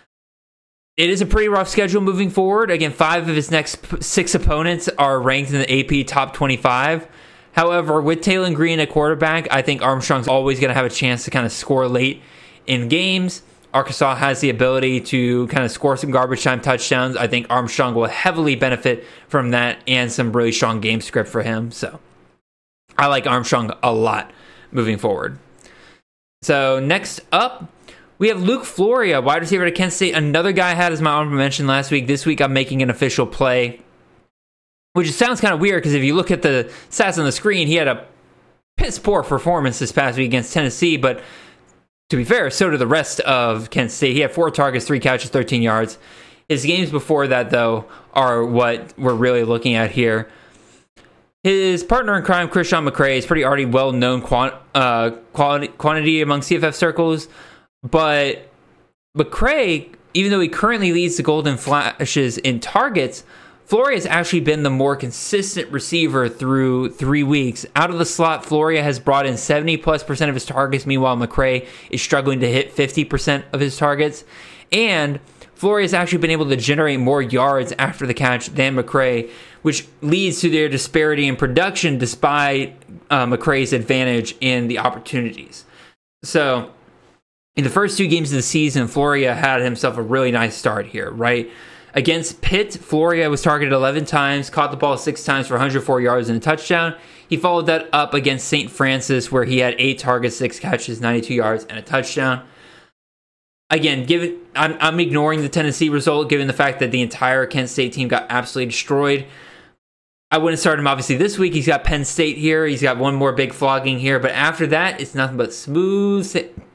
It is a pretty rough schedule moving forward. Again, five of his next six opponents are ranked in the A P top twenty-five. However, with Taylon Green at quarterback, I think Armstrong's always going to have a chance to kind of score late in games. Arkansas has the ability to kind of score some garbage time touchdowns. I think Armstrong will heavily benefit from that and some really strong game script for him. So I like Armstrong a lot moving forward. So next up, we have Luke Floria, wide receiver at Kent State. Another guy I had as my honorable mention last week. This week I'm making an official play, which sounds kind of weird because if you look at the stats on the screen, he had a piss poor performance this past week against Tennessee, but to be fair, so did the rest of Kent State. He had four targets, three catches, thirteen yards. His games before that, though, are what we're really looking at here. His partner in crime, Christian McCray, is pretty already well-known quant- uh, quality, quantity among C F F circles. But McCray, even though he currently leads the Golden Flashes in targets, Floria has actually been the more consistent receiver through three weeks. Out of the slot, Floria has brought in seventy plus percent of his targets. Meanwhile, McCray is struggling to hit fifty percent of his targets. And Floria has actually been able to generate more yards after the catch than McCray, which leads to their disparity in production despite uh, McCray's advantage in the opportunities. So in the first two games of the season, Floria had himself a really nice start here, right? Against Pitt, Floria was targeted eleven times, caught the ball six times for one hundred four yards and a touchdown. He followed that up against Saint Francis, where he had eight targets, six catches, ninety-two yards, and a touchdown. Again, given I'm, I'm ignoring the Tennessee result, given the fact that the entire Kent State team got absolutely destroyed. I wouldn't start him, obviously, this week. He's got Penn State here. He's got one more big flogging here. But after that, it's nothing but smooth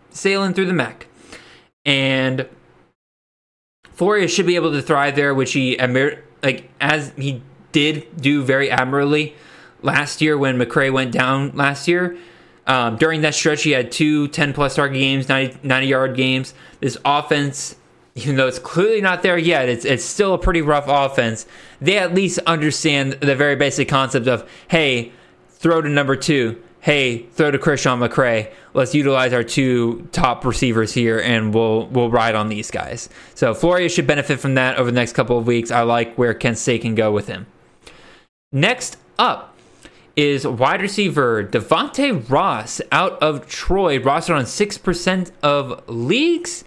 sailing through the M A C. And Flores should be able to thrive there, which he, like, as he did do very admirably last year when McRae went down last year. Um, during that stretch, he had two ten-plus target games, ninety-yard games. This offense, even though it's clearly not there yet, it's it's still a pretty rough offense. They at least understand the very basic concept of, hey, throw to number two. Hey, throw to Christian McRae. Let's utilize our two top receivers here, and we'll we'll ride on these guys. So Flores should benefit from that over the next couple of weeks. I like where Kent State can go with him. Next up is wide receiver Devontae Ross out of Troy, rostered on six percent of leagues.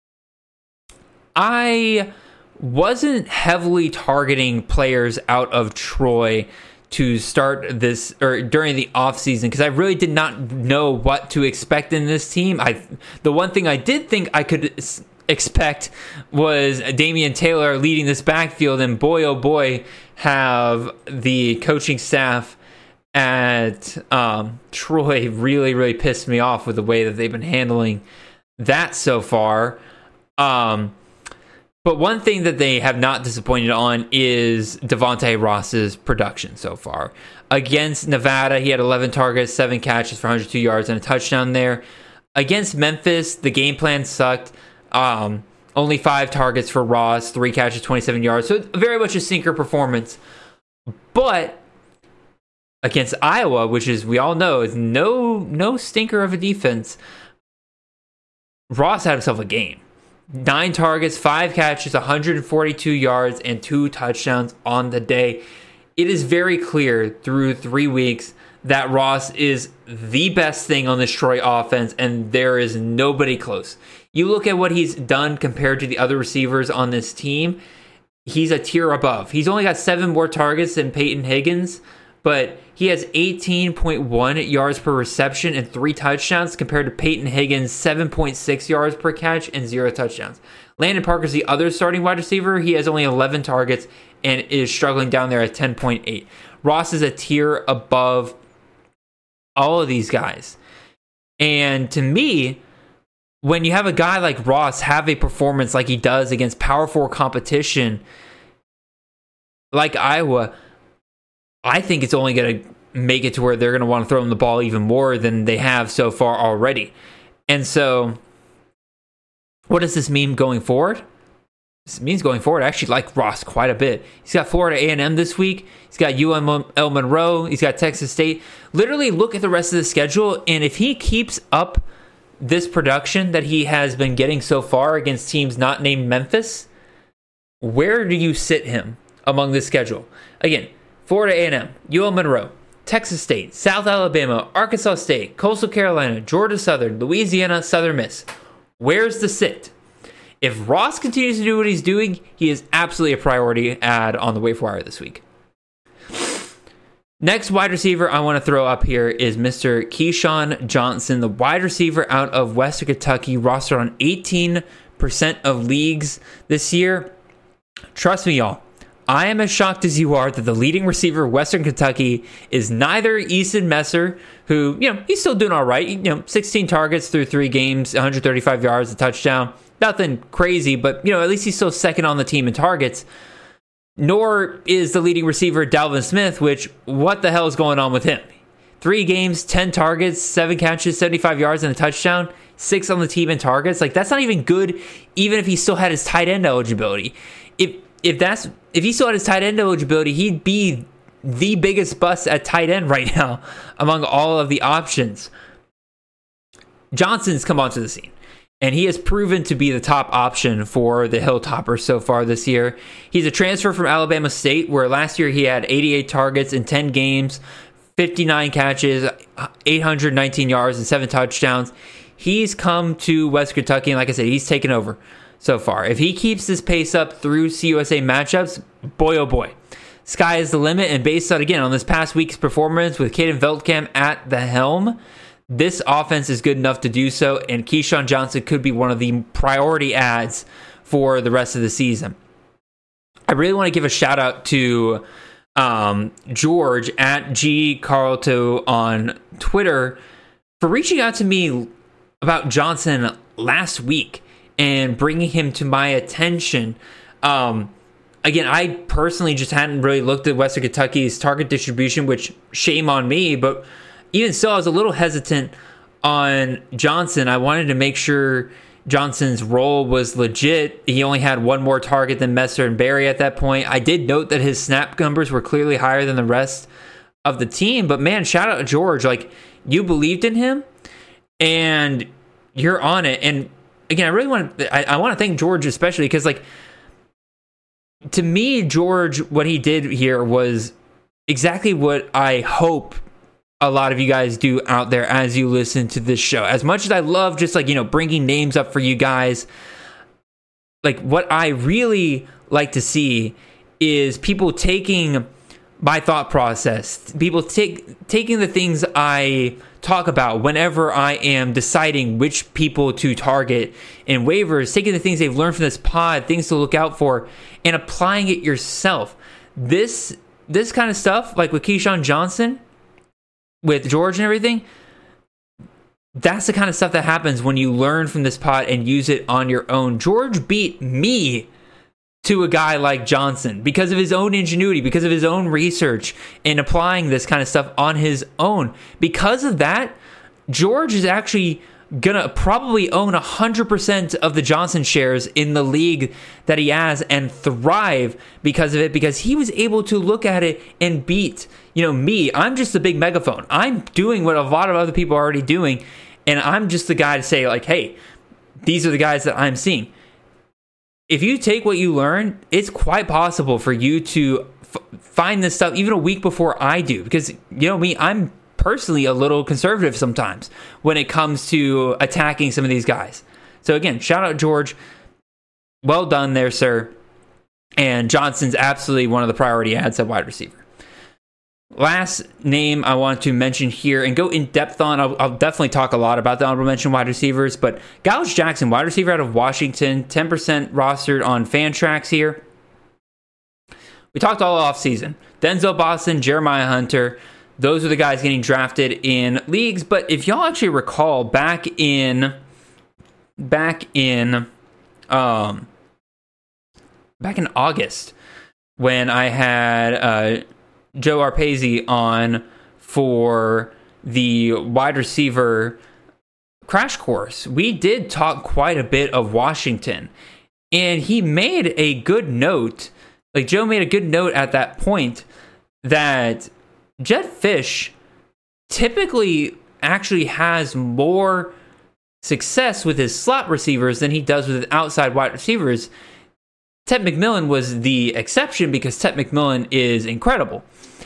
I wasn't heavily targeting players out of Troy to start this or during the offseason because I really did not know what to expect in this team. I the one thing I did think I could expect was Damian Taylor leading this backfield, and boy oh boy have the coaching staff at um, Troy really, really pissed me off with the way that they've been handling that so far. Um, but one thing that they have not disappointed on is Devontae Ross's production so far. Against Nevada, he had eleven targets, seven catches for one hundred two yards and a touchdown there. Against Memphis, the game plan sucked. Um, only five targets for Ross, three catches, twenty-seven yards. So very much a sinker performance. But against Iowa, which is, we all know, is no no stinker of a defense, Ross had himself a game. Nine targets, five catches, one hundred forty-two yards, and two touchdowns on the day. It is very clear through three weeks that Ross is the best thing on this Troy offense, and there is nobody close. You look at what he's done compared to the other receivers on this team, he's a tier above. He's only got seven more targets than Peyton Higgins, but he has eighteen point one yards per reception and three touchdowns compared to Peyton Higgins' seven point six yards per catch and zero touchdowns. Landon Parker's the other starting wide receiver. He has only eleven targets and is struggling down there at ten point eight. Ross is a tier above all of these guys. And to me, when you have a guy like Ross have a performance like he does against Power Four competition like Iowa, I think it's only going to make it to where they're going to want to throw him the ball even more than they have so far already. And so, what does this mean going forward? This means going forward, I actually like Ross quite a bit. He's got Florida A and M this week. He's got U M L Monroe. He's got Texas State. Literally look at the rest of the schedule, and if he keeps up this production that he has been getting so far against teams not named Memphis, where do you sit him among this schedule? Again, Florida A and M, U L Monroe, Texas State, South Alabama, Arkansas State, Coastal Carolina, Georgia Southern, Louisiana, Southern Miss. Where's the sit? If Ross continues to do what he's doing, he is absolutely a priority add on the waiver wire this week. Next wide receiver I want to throw up here is Mister Keyshawn Johnson, the wide receiver out of Western Kentucky, rostered on eighteen percent of leagues this year. Trust me, y'all. I am as shocked as you are that the leading receiver of Western Kentucky is neither Easton Messer, who, you know, he's still doing all right. You know, sixteen targets through three games, one hundred thirty-five yards, a touchdown. Nothing crazy, but, you know, at least he's still second on the team in targets. Nor is the leading receiver Dalvin Smith, which, what the hell is going on with him? Three games, ten targets, seven catches, seventy-five yards, and a touchdown. Six on the team in targets. Like, that's not even good, even if he still had his tight end eligibility. If if that's if he still had his tight end eligibility, he'd be the biggest bust at tight end right now among all of the options. Johnson's come onto the scene, and he has proven to be the top option for the Hilltoppers so far this year. He's a transfer from Alabama State, where last year he had eighty-eight targets in ten games, fifty-nine catches, eight hundred nineteen yards, and seven touchdowns. He's come to West Kentucky, and like I said, he's taken over so far. If he keeps this pace up through C U S A matchups, boy oh boy, sky is the limit. And based on, again, on this past week's performance with Caden Veldkamp at the helm, this offense is good enough to do so, and Keyshawn Johnson could be one of the priority adds for the rest of the season. I really want to give a shout out to um, George at G Carlto on Twitter for reaching out to me about Johnson last week and bringing him to my attention. Um, again, I personally just hadn't really looked at Western Kentucky's target distribution, which shame on me, but even still, I was a little hesitant on Johnson. I wanted to make sure Johnson's role was legit. He only had one more target than Messer and Berry at that point. I did note that his snap numbers were clearly higher than the rest of the team, but man, shout out to George. Like, you believed in him and you're on it. And again, I really want to, I, I want to thank George especially because, like, to me, George, what he did here was exactly what I hope a lot of you guys do out there as you listen to this show. As much as I love just, like, you know, bringing names up for you guys, like, what I really like to see is people taking my thought process, people take taking the things I talk about whenever I am deciding which people to target in waivers, taking the things they've learned from this pod, things to look out for, and applying it yourself. This this kind of stuff, like with Keyshawn Johnson, with George and everything, that's the kind of stuff that happens when you learn from this pod and use it on your own. George beat me to a guy like Johnson because of his own ingenuity, because of his own research and applying this kind of stuff on his own. Because of that, George is actually gonna probably own one hundred percent of the Johnson shares in the league that he has and thrive because of it, because he was able to look at it and beat, you know, me. I'm just a big megaphone. I'm doing what a lot of other people are already doing, and I'm just the guy to say, like, hey, these are the guys that I'm seeing. If you take what you learn, it's quite possible for you to f- find this stuff even a week before I do. Because, you know me, I'm personally a little conservative sometimes when it comes to attacking some of these guys. So again, shout out George. Well done there, sir. And Johnson's absolutely one of the priority ads at wide receiver. Last name I want to mention here and go in depth on, I'll, I'll definitely talk a lot about the honorable mention wide receivers, but Gallus Jackson, wide receiver out of Washington, ten percent rostered on Fantrax here. We talked all off season. Denzel Boston, Jeremiah Hunter, those are the guys getting drafted in leagues. But if y'all actually recall, back in, back in, um, back in August, when I had uh, Joe Arpazi on for the wide receiver crash course, we did talk quite a bit of Washington, and he made a good note. Like, Joe made a good note at that point that Jedd Fisch typically actually has more success with his slot receivers than he does with his outside wide receivers. Ted McMillan was the exception because Ted McMillan is incredible.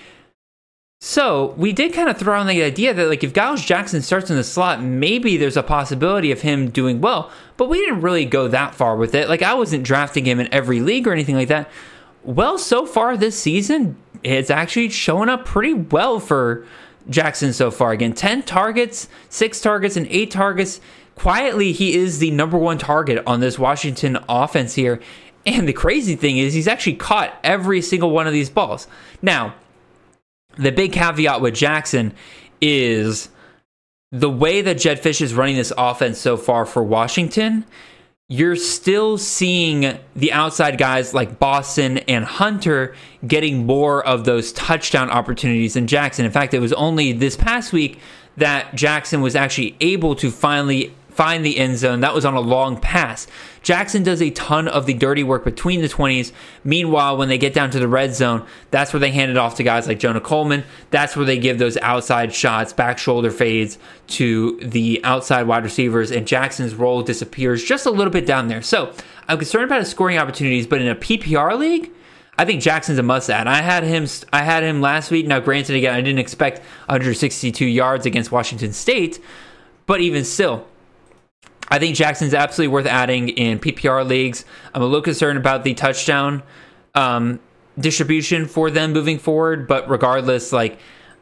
So we did kind of throw around the idea that, like, if Gallus Jackson starts in the slot, maybe there's a possibility of him doing well, but we didn't really go that far with it. Like, I wasn't drafting him in every league or anything like that. Well, so far this season, it's actually showing up pretty well for Jackson so far. Again, ten targets, six targets, and eight targets. Quietly, he is the number one target on this Washington offense here. And the crazy thing is he's actually caught every single one of these balls. Now, the big caveat with Jackson is the way that Jedd Fisch is running this offense so far for Washington, you're still seeing the outside guys like Boston and Hunter getting more of those touchdown opportunities than Jackson. In fact, it was only this past week that Jackson was actually able to finally find the end zone. That was on a long pass. Jackson does a ton of the dirty work between the twenties. Meanwhile, when they get down to the red zone, that's where they hand it off to guys like Jonah Coleman. That's where they give those outside shots, back shoulder fades to the outside wide receivers, and Jackson's role disappears just a little bit down there. So I'm concerned about his scoring opportunities, but in a P P R league, I think Jackson's a must-add. I had him I had him last week. Now, granted, again, I didn't expect one hundred sixty-two yards against Washington State, but even still, I think Jackson's absolutely worth adding in P P R leagues. I'm a little concerned about the touchdown um, distribution for them moving forward, but regardless, like,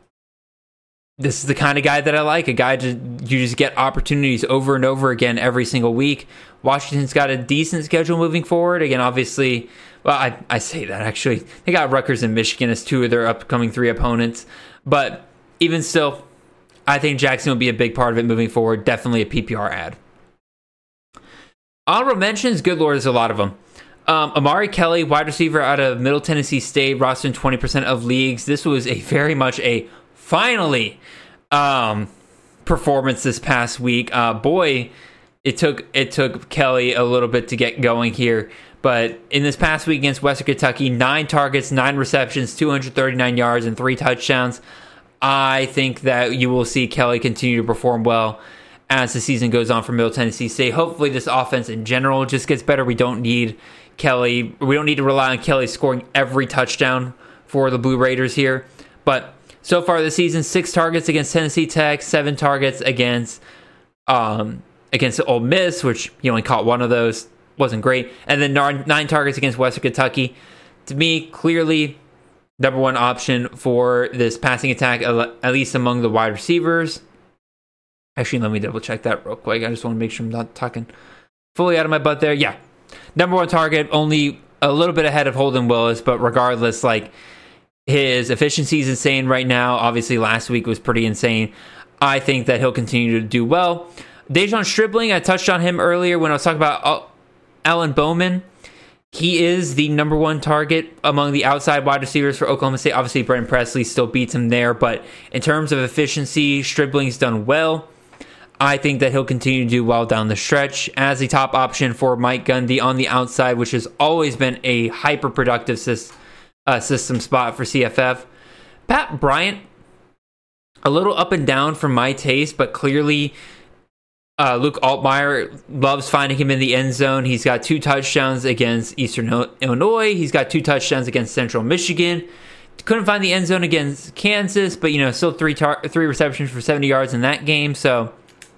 this is the kind of guy that I like, a guy to you just get opportunities over and over again every single week. Washington's got a decent schedule moving forward. Again, obviously, well, I, I say that actually. They got Rutgers and Michigan as two of their upcoming three opponents, but even still, I think Jackson will be a big part of it moving forward. Definitely a P P R ad. Honorable mentions, good lord, there's a lot of them. Um, Amari Kelly, wide receiver out of Middle Tennessee State, rostered in twenty percent of leagues. This was a very much a finally um, performance this past week. Uh, boy, it took it took Kelly a little bit to get going here. But in this past week against Western Kentucky, nine targets, nine receptions, two hundred thirty-nine yards, and three touchdowns. I think that you will see Kelly continue to perform well as the season goes on for Middle Tennessee State. Hopefully this offense in general just gets better. We don't need Kelly. We don't need to rely on Kelly scoring every touchdown for the Blue Raiders here. But so far this season, six targets against Tennessee Tech, seven targets against um, against Ole Miss, which he only caught one of those. Wasn't great. And then nine, nine targets against Western Kentucky. To me, clearly number one option for this passing attack, at least among the wide receivers. Actually, let me double check that real quick. I just want to make sure I'm not talking fully out of my butt there. Yeah. Number one target, only a little bit ahead of Holden Willis, but regardless, like, his efficiency is insane right now. Obviously, last week was pretty insane. I think that he'll continue to do well. Dejon Stribling, I touched on him earlier when I was talking about Alan Bowman. He is the number one target among the outside wide receivers for Oklahoma State. Obviously, Brent Presley still beats him there, but in terms of efficiency, Stribling's done well. I think that he'll continue to do well down the stretch as a top option for Mike Gundy on the outside, which has always been a hyper-productive system. Uh, system spot for C F F. Pat Bryant, a little up and down for my taste, but clearly uh, Luke Altmaier loves finding him in the end zone. He's got two touchdowns against Eastern Illinois. He's got two touchdowns against Central Michigan. Couldn't find the end zone against Kansas, but you know, still three tar- three receptions for seventy yards in that game. So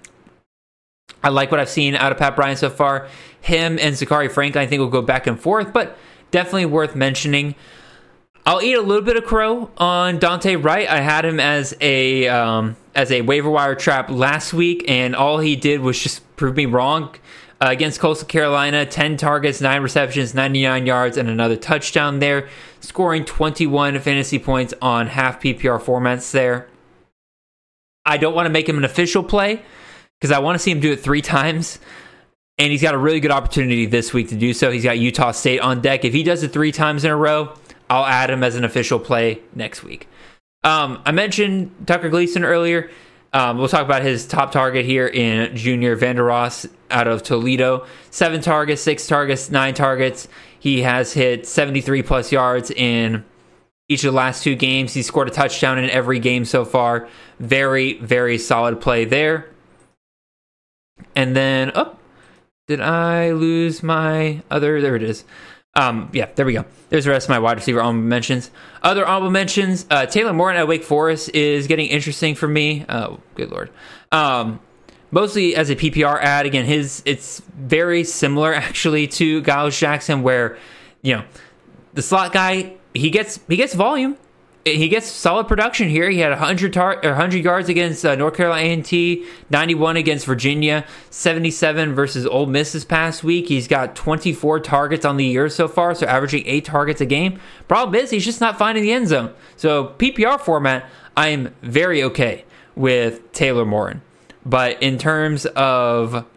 I like what I've seen out of Pat Bryant so far. Him and Zachary Franklin, I think, will go back and forth, but definitely worth mentioning. I'll eat a little bit of crow on Dante Wright. I had him as a um, as a waiver wire trap last week, and all he did was just prove me wrong. Uh, against Coastal Carolina, ten targets, nine receptions, ninety-nine yards, and another touchdown there, scoring twenty-one fantasy points on half P P R formats there. I don't want to make him an official play because I want to see him do it three times, and he's got a really good opportunity this week to do so. He's got Utah State on deck. If he does it three times in a row, I'll add him as an official play next week. Um, I mentioned Tucker Gleason earlier. Um, we'll talk about his top target here in Junior Vander Ross out of Toledo. Seven targets, six targets, nine targets. He has hit seventy-three plus yards in each of the last two games. He's scored a touchdown in every game so far. Very, very solid play there. And then, oh, did I lose my other? There it is. Um, yeah, there we go. There's the rest of my wide receiver honorable mentions. Other honorable mentions, uh, Taylor Morton at Wake Forest is getting interesting for me. Oh, good lord. Um, mostly as a P P R ad. Again, his it's very similar actually to Giles Jackson, where, you know, the slot guy, he gets he gets volume. He gets solid production here. He had one hundred, tar- or one hundred yards against uh, North Carolina A and T, ninety-one against Virginia, seventy-seven versus Ole Miss this past week. He's got twenty-four targets on the year so far, so averaging eight targets a game. Problem is, he's just not finding the end zone. So P P R format, I am very okay with Taylor Morton. But in terms of,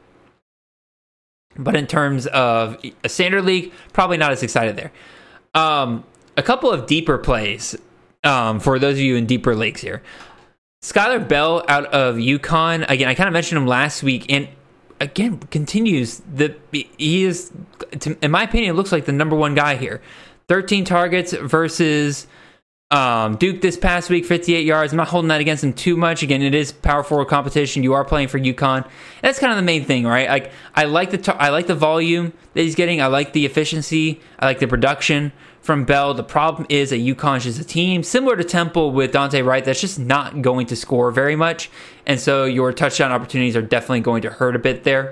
but in terms of a standard league, probably not as excited there. Um, a couple of deeper plays. Um, for those of you in deeper leagues here, Skylar Bell out of UConn. Again, I kind of mentioned him last week, and again continues the he is, in my opinion, looks like the number one guy here. thirteen targets versus um, Duke this past week, fifty-eight yards. I'm not holding that against him too much. Again, it is power forward competition. You are playing for UConn. That's kind of the main thing, right? Like I like the I like the volume that he's getting. I like the efficiency. I like the production from Bell. The problem is that UConn's just a team similar to Temple with Dante Wright that's just not going to score very much, and so your touchdown opportunities are definitely going to hurt a bit there.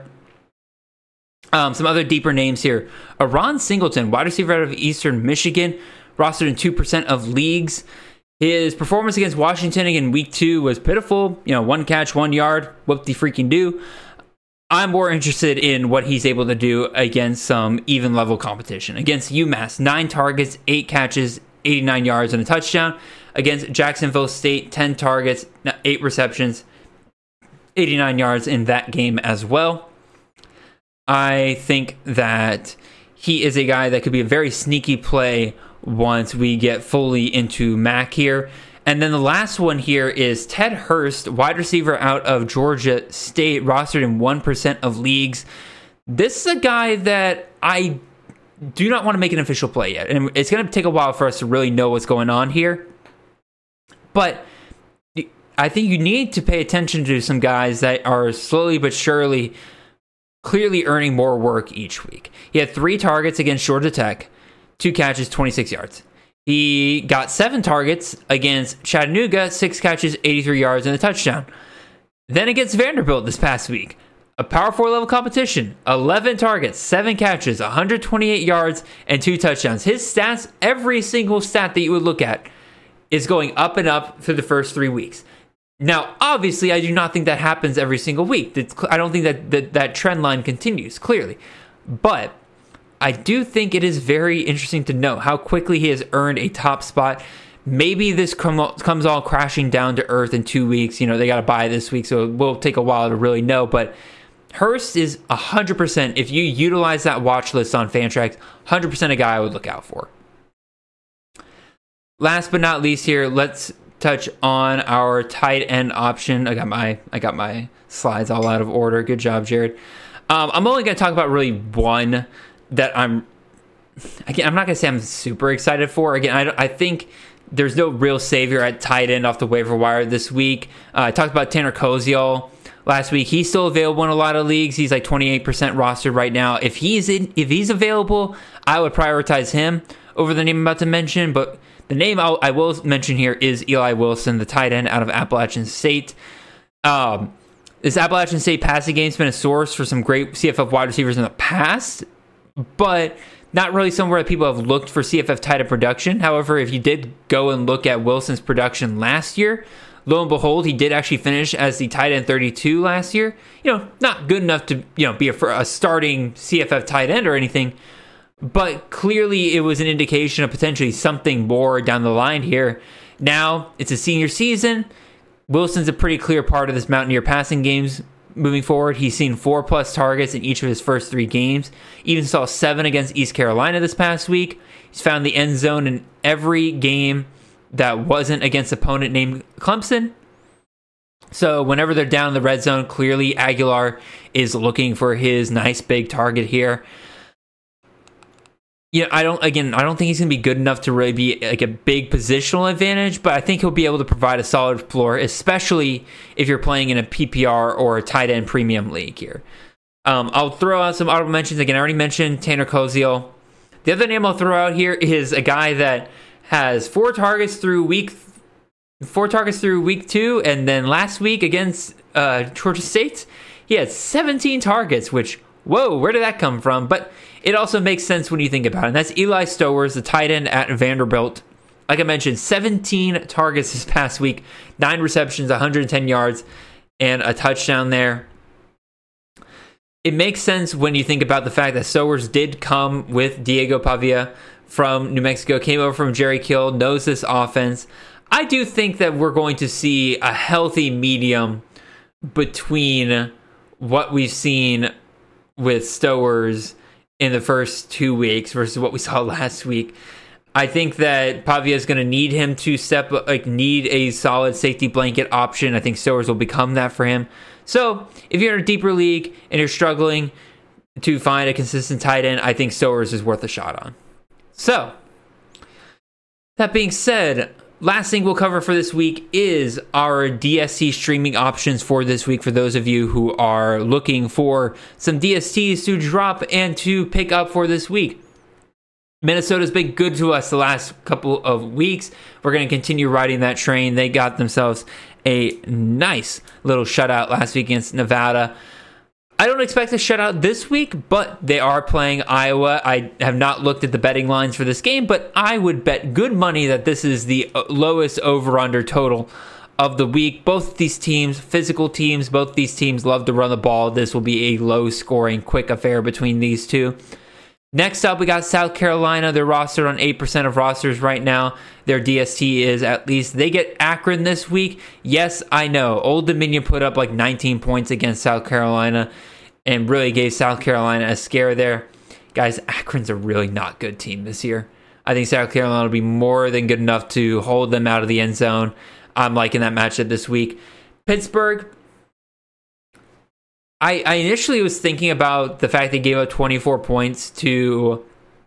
Um, some other deeper names here: Ron Singleton, wide receiver out of Eastern Michigan, rostered in two percent of leagues. His performance against Washington in week two was pitiful. You know, one catch, one yard. Whoop-de-freaking-do. I'm more interested in what he's able to do against some even level competition. Against UMass, nine targets, eight catches, eighty-nine yards, and a touchdown. Against Jacksonville State, ten targets, eight receptions, eighty-nine yards in that game as well. I think that he is a guy that could be a very sneaky play once we get fully into Mac here. And then the last one here is Ted Hurst, wide receiver out of Georgia State, rostered in one percent of leagues. This is a guy that I do not want to make an official play yet. And it's going to take a while for us to really know what's going on here. But I think you need to pay attention to some guys that are slowly but surely clearly earning more work each week. He had three targets against Georgia Tech, two catches, twenty-six yards. He got seven targets against Chattanooga, six catches, eighty-three yards, and a touchdown. Then against Vanderbilt this past week, a Power four level competition, eleven targets, seven catches, one hundred twenty-eight yards, and two touchdowns. His stats, every single stat that you would look at, is going up and up for the first three weeks. Now, obviously, I do not think that happens every single week. It's, I don't think that, that that trend line continues, clearly. But I do think it is very interesting to know how quickly he has earned a top spot. Maybe this com- comes all crashing down to earth in two weeks. You know, they got to buy this week, so it will take a while to really know. But Hurst is one hundred percent, if you utilize that watch list on Fantrax, one hundred percent a guy I would look out for. Last but not least here, let's touch on our tight end option. I got my I got my slides all out of order. Good job, Jared. Um, I'm only going to talk about really one that I'm, again, I'm not going to say I'm super excited for. Again, I, I think there's no real savior at tight end off the waiver wire this week. Uh, I talked about Tanner Koziol last week. He's still available in a lot of leagues. He's like twenty-eight percent rostered right now. If he's in, if he's available, I would prioritize him over the name I'm about to mention. But the name I'll, I will mention here is Eli Wilson, the tight end out of Appalachian State. Um, this Appalachian State passing game has been a source for some great C F F wide receivers in the past, but not really somewhere that people have looked for C F F tight end production. However, if you did go and look at Wilson's production last year, lo and behold, he did actually finish as the tight end thirty-two last year. You know, not good enough to, you know, be a, a starting C F F tight end or anything, but clearly it was an indication of potentially something more down the line here. Now, it's a senior season. Wilson's a pretty clear part of this Mountaineer passing games moving forward. He's seen four plus targets in each of his first three games. Even saw seven against East Carolina this past week. He's found the end zone in every game that wasn't against an opponent named Clemson. So whenever they're down in the red zone, clearly Aguilar is looking for his nice big target here. Yeah, I don't. Again, I don't think he's going to be good enough to really be like a big positional advantage, but I think he'll be able to provide a solid floor, especially if you're playing in a P P R or a tight end premium league here. Um, I'll throw out some honorable mentions. Again, I already mentioned Tanner Koziol. The other name I'll throw out here is a guy that has four targets through week, four targets through week two, and then last week against uh, Georgia State, he had seventeen targets. Which, whoa, where did that come from? But it also makes sense when you think about it. And that's Eli Stowers, the tight end at Vanderbilt. Like I mentioned, seventeen targets this past week, nine receptions, one hundred ten yards, and a touchdown there. It makes sense when you think about the fact that Stowers did come with Diego Pavia from New Mexico, came over from Jerry Kill, knows this offense. I do think that we're going to see a healthy medium between what we've seen with Stowers in the first two weeks versus what we saw last week. I think that Pavia is going to need him to step, like need a solid safety blanket option. I think Stowers will become that for him. So if you're in a deeper league and you're struggling to find a consistent tight end, I think Stowers is worth a shot on. So that being said, last thing we'll cover for this week is our D S T streaming options for this week for those of you who are looking for some D S Ts to drop and to pick up for this week. Minnesota's been good to us the last couple of weeks. We're going to continue riding that train. They got themselves a nice little shutout last week against Nevada. I don't expect a shutout this week, but they are playing Iowa. I have not looked at the betting lines for this game, but I would bet good money that this is the lowest over-under total of the week. Both these teams, physical teams, both these teams love to run the ball. This will be a low-scoring, quick affair between these two. Next up, we got South Carolina. They're rostered on eight percent of rosters right now. Their D S T is at least. They get Akron this week. Yes, I know. Old Dominion put up like nineteen points against South Carolina and really gave South Carolina a scare there. Guys, Akron's a really not good team this year. I think South Carolina will be more than good enough to hold them out of the end zone. I'm liking that matchup this week. Pittsburgh, I, I initially was thinking about the fact they gave up twenty-four points to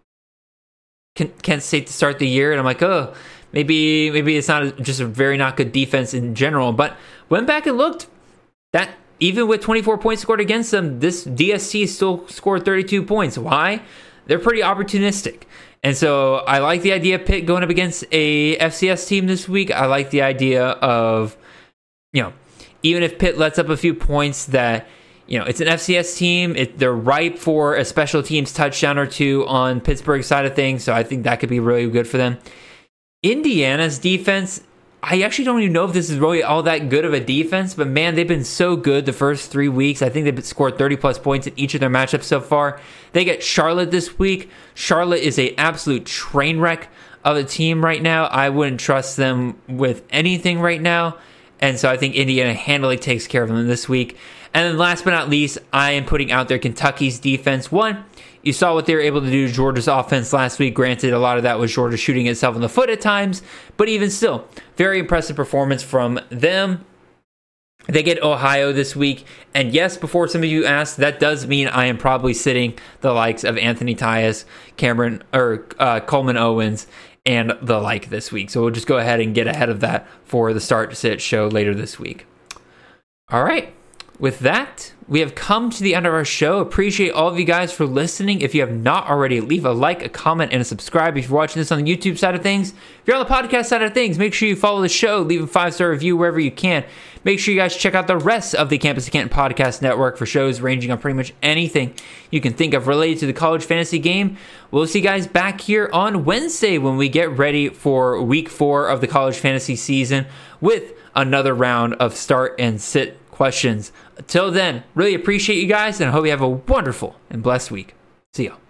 Kent State to start the year, and I'm like, oh, maybe maybe it's not a, just a very not good defense in general. But went back and looked, that even with twenty-four points scored against them, this D S T still scored thirty-two points. Why? They're pretty opportunistic. And so I like the idea of Pitt going up against a F C S team this week. I like the idea of, you know, even if Pitt lets up a few points, that, you know, it's an F C S team. It, they're ripe for a special teams touchdown or two on Pittsburgh's side of things. So I think that could be really good for them. Indiana's defense, I actually don't even know if this is really all that good of a defense, but man, they've been so good the first three weeks. I think they've scored thirty plus points in each of their matchups so far. They get Charlotte this week. Charlotte is an absolute train wreck of a team right now. I wouldn't trust them with anything right now. And so I think Indiana handily takes care of them this week. And then last but not least, I am putting out there Kentucky's defense. One, you saw what they were able to do to Georgia's offense last week. Granted, a lot of that was Georgia shooting itself in the foot at times, but even still, very impressive performance from them. They get Ohio this week. And yes, before some of you asked, that does mean I am probably sitting the likes of Anthony Tyus, Cameron, or uh, Coleman Owens, and the like this week. So we'll just go ahead and get ahead of that for the Start to Sit show later this week. All right. With that, we have come to the end of our show. Appreciate all of you guys for listening. If you have not already, leave a like, a comment, and a subscribe. If you're watching this on the YouTube side of things, if you're on the podcast side of things, make sure you follow the show. Leave a five-star review wherever you can. Make sure you guys check out the rest of the Campus to Canton Podcast Network for shows ranging on pretty much anything you can think of related to the college fantasy game. We'll see you guys back here on Wednesday when we get ready for week four of the college fantasy season with another round of start and sit questions. Until then, really appreciate you guys, and I hope you have a wonderful and blessed week. See ya.